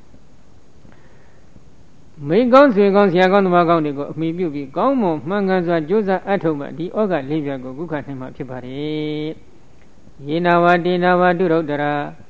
မိကောင်းဆွေကောင်းဆရာကောင်းသမားကောင်းတွေကိုအမိပြုပြီးကောင်းမွန်မှန်ကန်စွာကြိုးစားအထောက်မှဒီဩဃလေးပြကိုကုခနိုင်မှာဖြစ်ပါတယ်ယေနာဝတေနာဝတုရုဒ္ဒရာ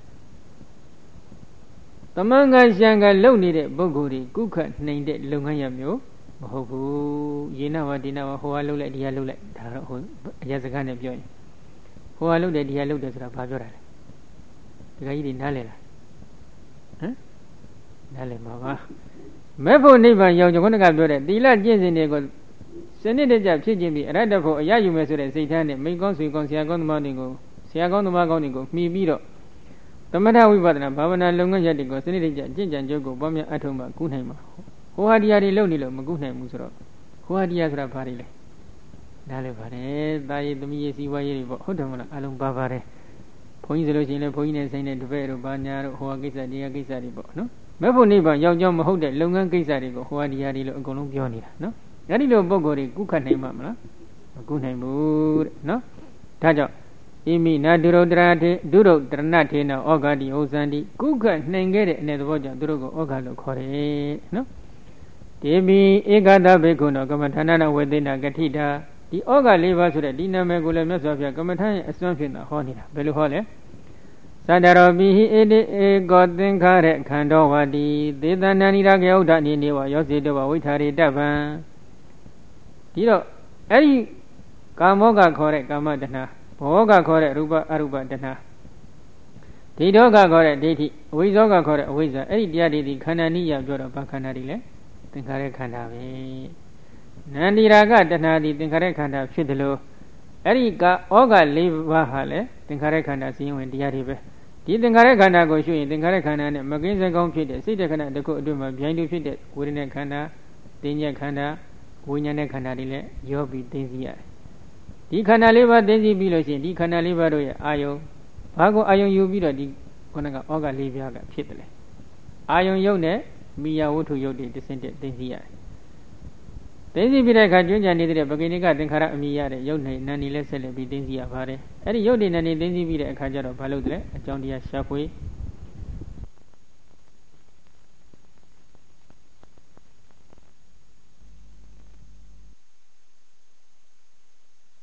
သမန်ကရှံကလုံနေတဲ့ပုဂ္ဂိုလ်တွေကုခနိုင်တဲ့လုပ်ငန်းရမျိုးမဟုတ်ဘူးယေနာဝတေနာဝဟိုကလှုပ်လိုက်ဒီကလှုပ်လိုက်ဒါတော့ဟိုအရက်စကားနဲ့ပြောရင်ဟိုကလှုပ်တယ်ဒီကလှုပ်တယ်ဆိုတာဘာပြောတာလဲဒီကကြီးတွေနားလဲလားဟမ်နားလဲမှာပါမဲ့ဖို့နိဗ္ဗာန်ရောက်ကြခုနကပြောတဲ့သီလကျင့်စဉ်တွေကိုစနစ်တကျဖြစ်ခြင်းပြီးအရဟတဖို့အရယူမယ်ဆိုတဲ့စိတ်ထားနဲ့မိကောင်းဆွေကောင်းဆရာကောင်းသမားတွေကိုဆရာကောင်းသမားကောင်းတွေကိုမှီပြီးတော့သမထဝိပဿနာဘာဝနာလုပ်ငန်းရပ်တွေကိုစနစ်တကျကျင့်ကြံကြုတ်ကိုပွားများအထောက်မှကုနိုင်မှာဟိုဟာဒီဟာတွေလုပ်နေလို့မကုနိုင်ဘူးဆိုတော့ဟိုဟာဒီဟာဆိုတာဘာတွေလဲနားလဲပါတယ်တာရည်သမီးရည်စီဝါရေးတွေပေါ့ဟုတ်တယ်မလားအလုံးပါပါတယ်ဘုန်းကြီးဆိုလို့ရှိရင်လည်းဘုန်းကြီးနဲ့ဆိုင်တဲ့တပည့်တို့ဘာညာတို့ဟိုဟာကိစ္စဒီဟာကိစ္စတွေပေါ့နော်မဲ့ဖို့နိဗ္ဗာန်ရောက်ကြောင်းမဟုတ်တဲ့လုပ်ငန်းကိစ္စတွေကိုဟိုဟာဒီဟာတွေလို့အကုန်လုံးပြောနေတာနော်အဲ့ဒီလိုပုံကိုယ်တွေကုခတ်နိုင်မှာမလားမကုနိုင်ဘူးတဲ့နော်ဒါကြောင့်ဣမိနာဒုရုဒ္ဒရာတေဒုရုဒ္ဒရဏထေနဩဃာတိဥဇံတိကုခတ်နိုင်ခဲ့တဲ့အနေသဘောကြောင့်သူတို့ကိုဩဃာလို့ခေါ်တယ်နော်ဒေဘီဧကတဘေကုဏကမ္မထာနဝေသေနကတိတာဒီဩဃာ၄ပါးဆိုတဲ့ဒီနာမည်ကိုလည်းမြတ်စွာဘုရားကမ္မထာရဲ့အစွမ်းဖြင့်သာဟောနေတာဘယ်လိုဟောလဲသတ္တရောပိဟိဧတိဧကောသင်္ခါရခန္ဓောဝတိသေတနာနိရကေဥဒ္ဒနိနေဝယောစေတဝဝိထာရိတဗံဒီတော့အဲ့ဒီကာမောကခေါ်တဲ့ကာမတဏှာဘောကခေါ်တဲ့ရူပအရူပတဏှာဒိဋ္ဌောကခေါ်တဲ့ဒိဋ္ဌိအဝိဇ္ဇောကခေါ်တဲ့အဝိဇ္ဇာအဲ့ဒီတရားတွေဒီခန္ဓာနိယပြောတော့ဘာခန္ဓာတွေလဲသင်္ခါရခန္ဓာပဲနန္ဒီရာကတဏှာဒီသင်္ခါရခန္ဓာဖြစ်တယ်လို့အဲ့ဒီကဩဃ၄ပါးဟာလဲသင်္ခါရခန္ဓာစီရင်ဝင်တရားတွေပဲဒီသင်္ခါရခန္ဓာကိုရှုရင်သင်္ခါရခန္ဓာနဲ့မကင်းစကောင်းဖြစ်တဲ့စိတ်တခဏတစ်ခုအတွင်းမှာဗျိုင်းတူဖြစ်တဲ့ဝေဒနာခန္ဓာတင်ညက်ခန္ဓာဝိညာဉ်နဲ့ခန္ဓာတွေလည်းရောပြီးသိသိရတယ်ဒီခန္ဓာ၄ပါးသိသိပြီးလို့ရှိရင်ဒီခန္ဓာ၄ပါးတို့ရဲ့အာယုံဘာကိုအာယုံယူပြီးတော့ဒီခုနကဩဃ၄ပါးကဖြစ်တယ်လေအာယုံယုတ်နဲ့မိယာဝတ္ထုယုတ်တွေတစ်ဆင့်တည်းသိသိရတယ်သိသိပြီးတဲ့အခါကျွမ်းကျန်နေတဲ့ပဂိနိကသင်္ခါရအမိရတဲ့ယုတ်နဲ့နာနေလဲဆက်လက်ပြီးသိသိရပါတယ်အဲ့ဒီယုတ်တွေနာနေသိသိပြီးတဲ့အခါကျတော့ဘာလုပ်တယ်လဲအကြောင်းတရားရှာဖွေ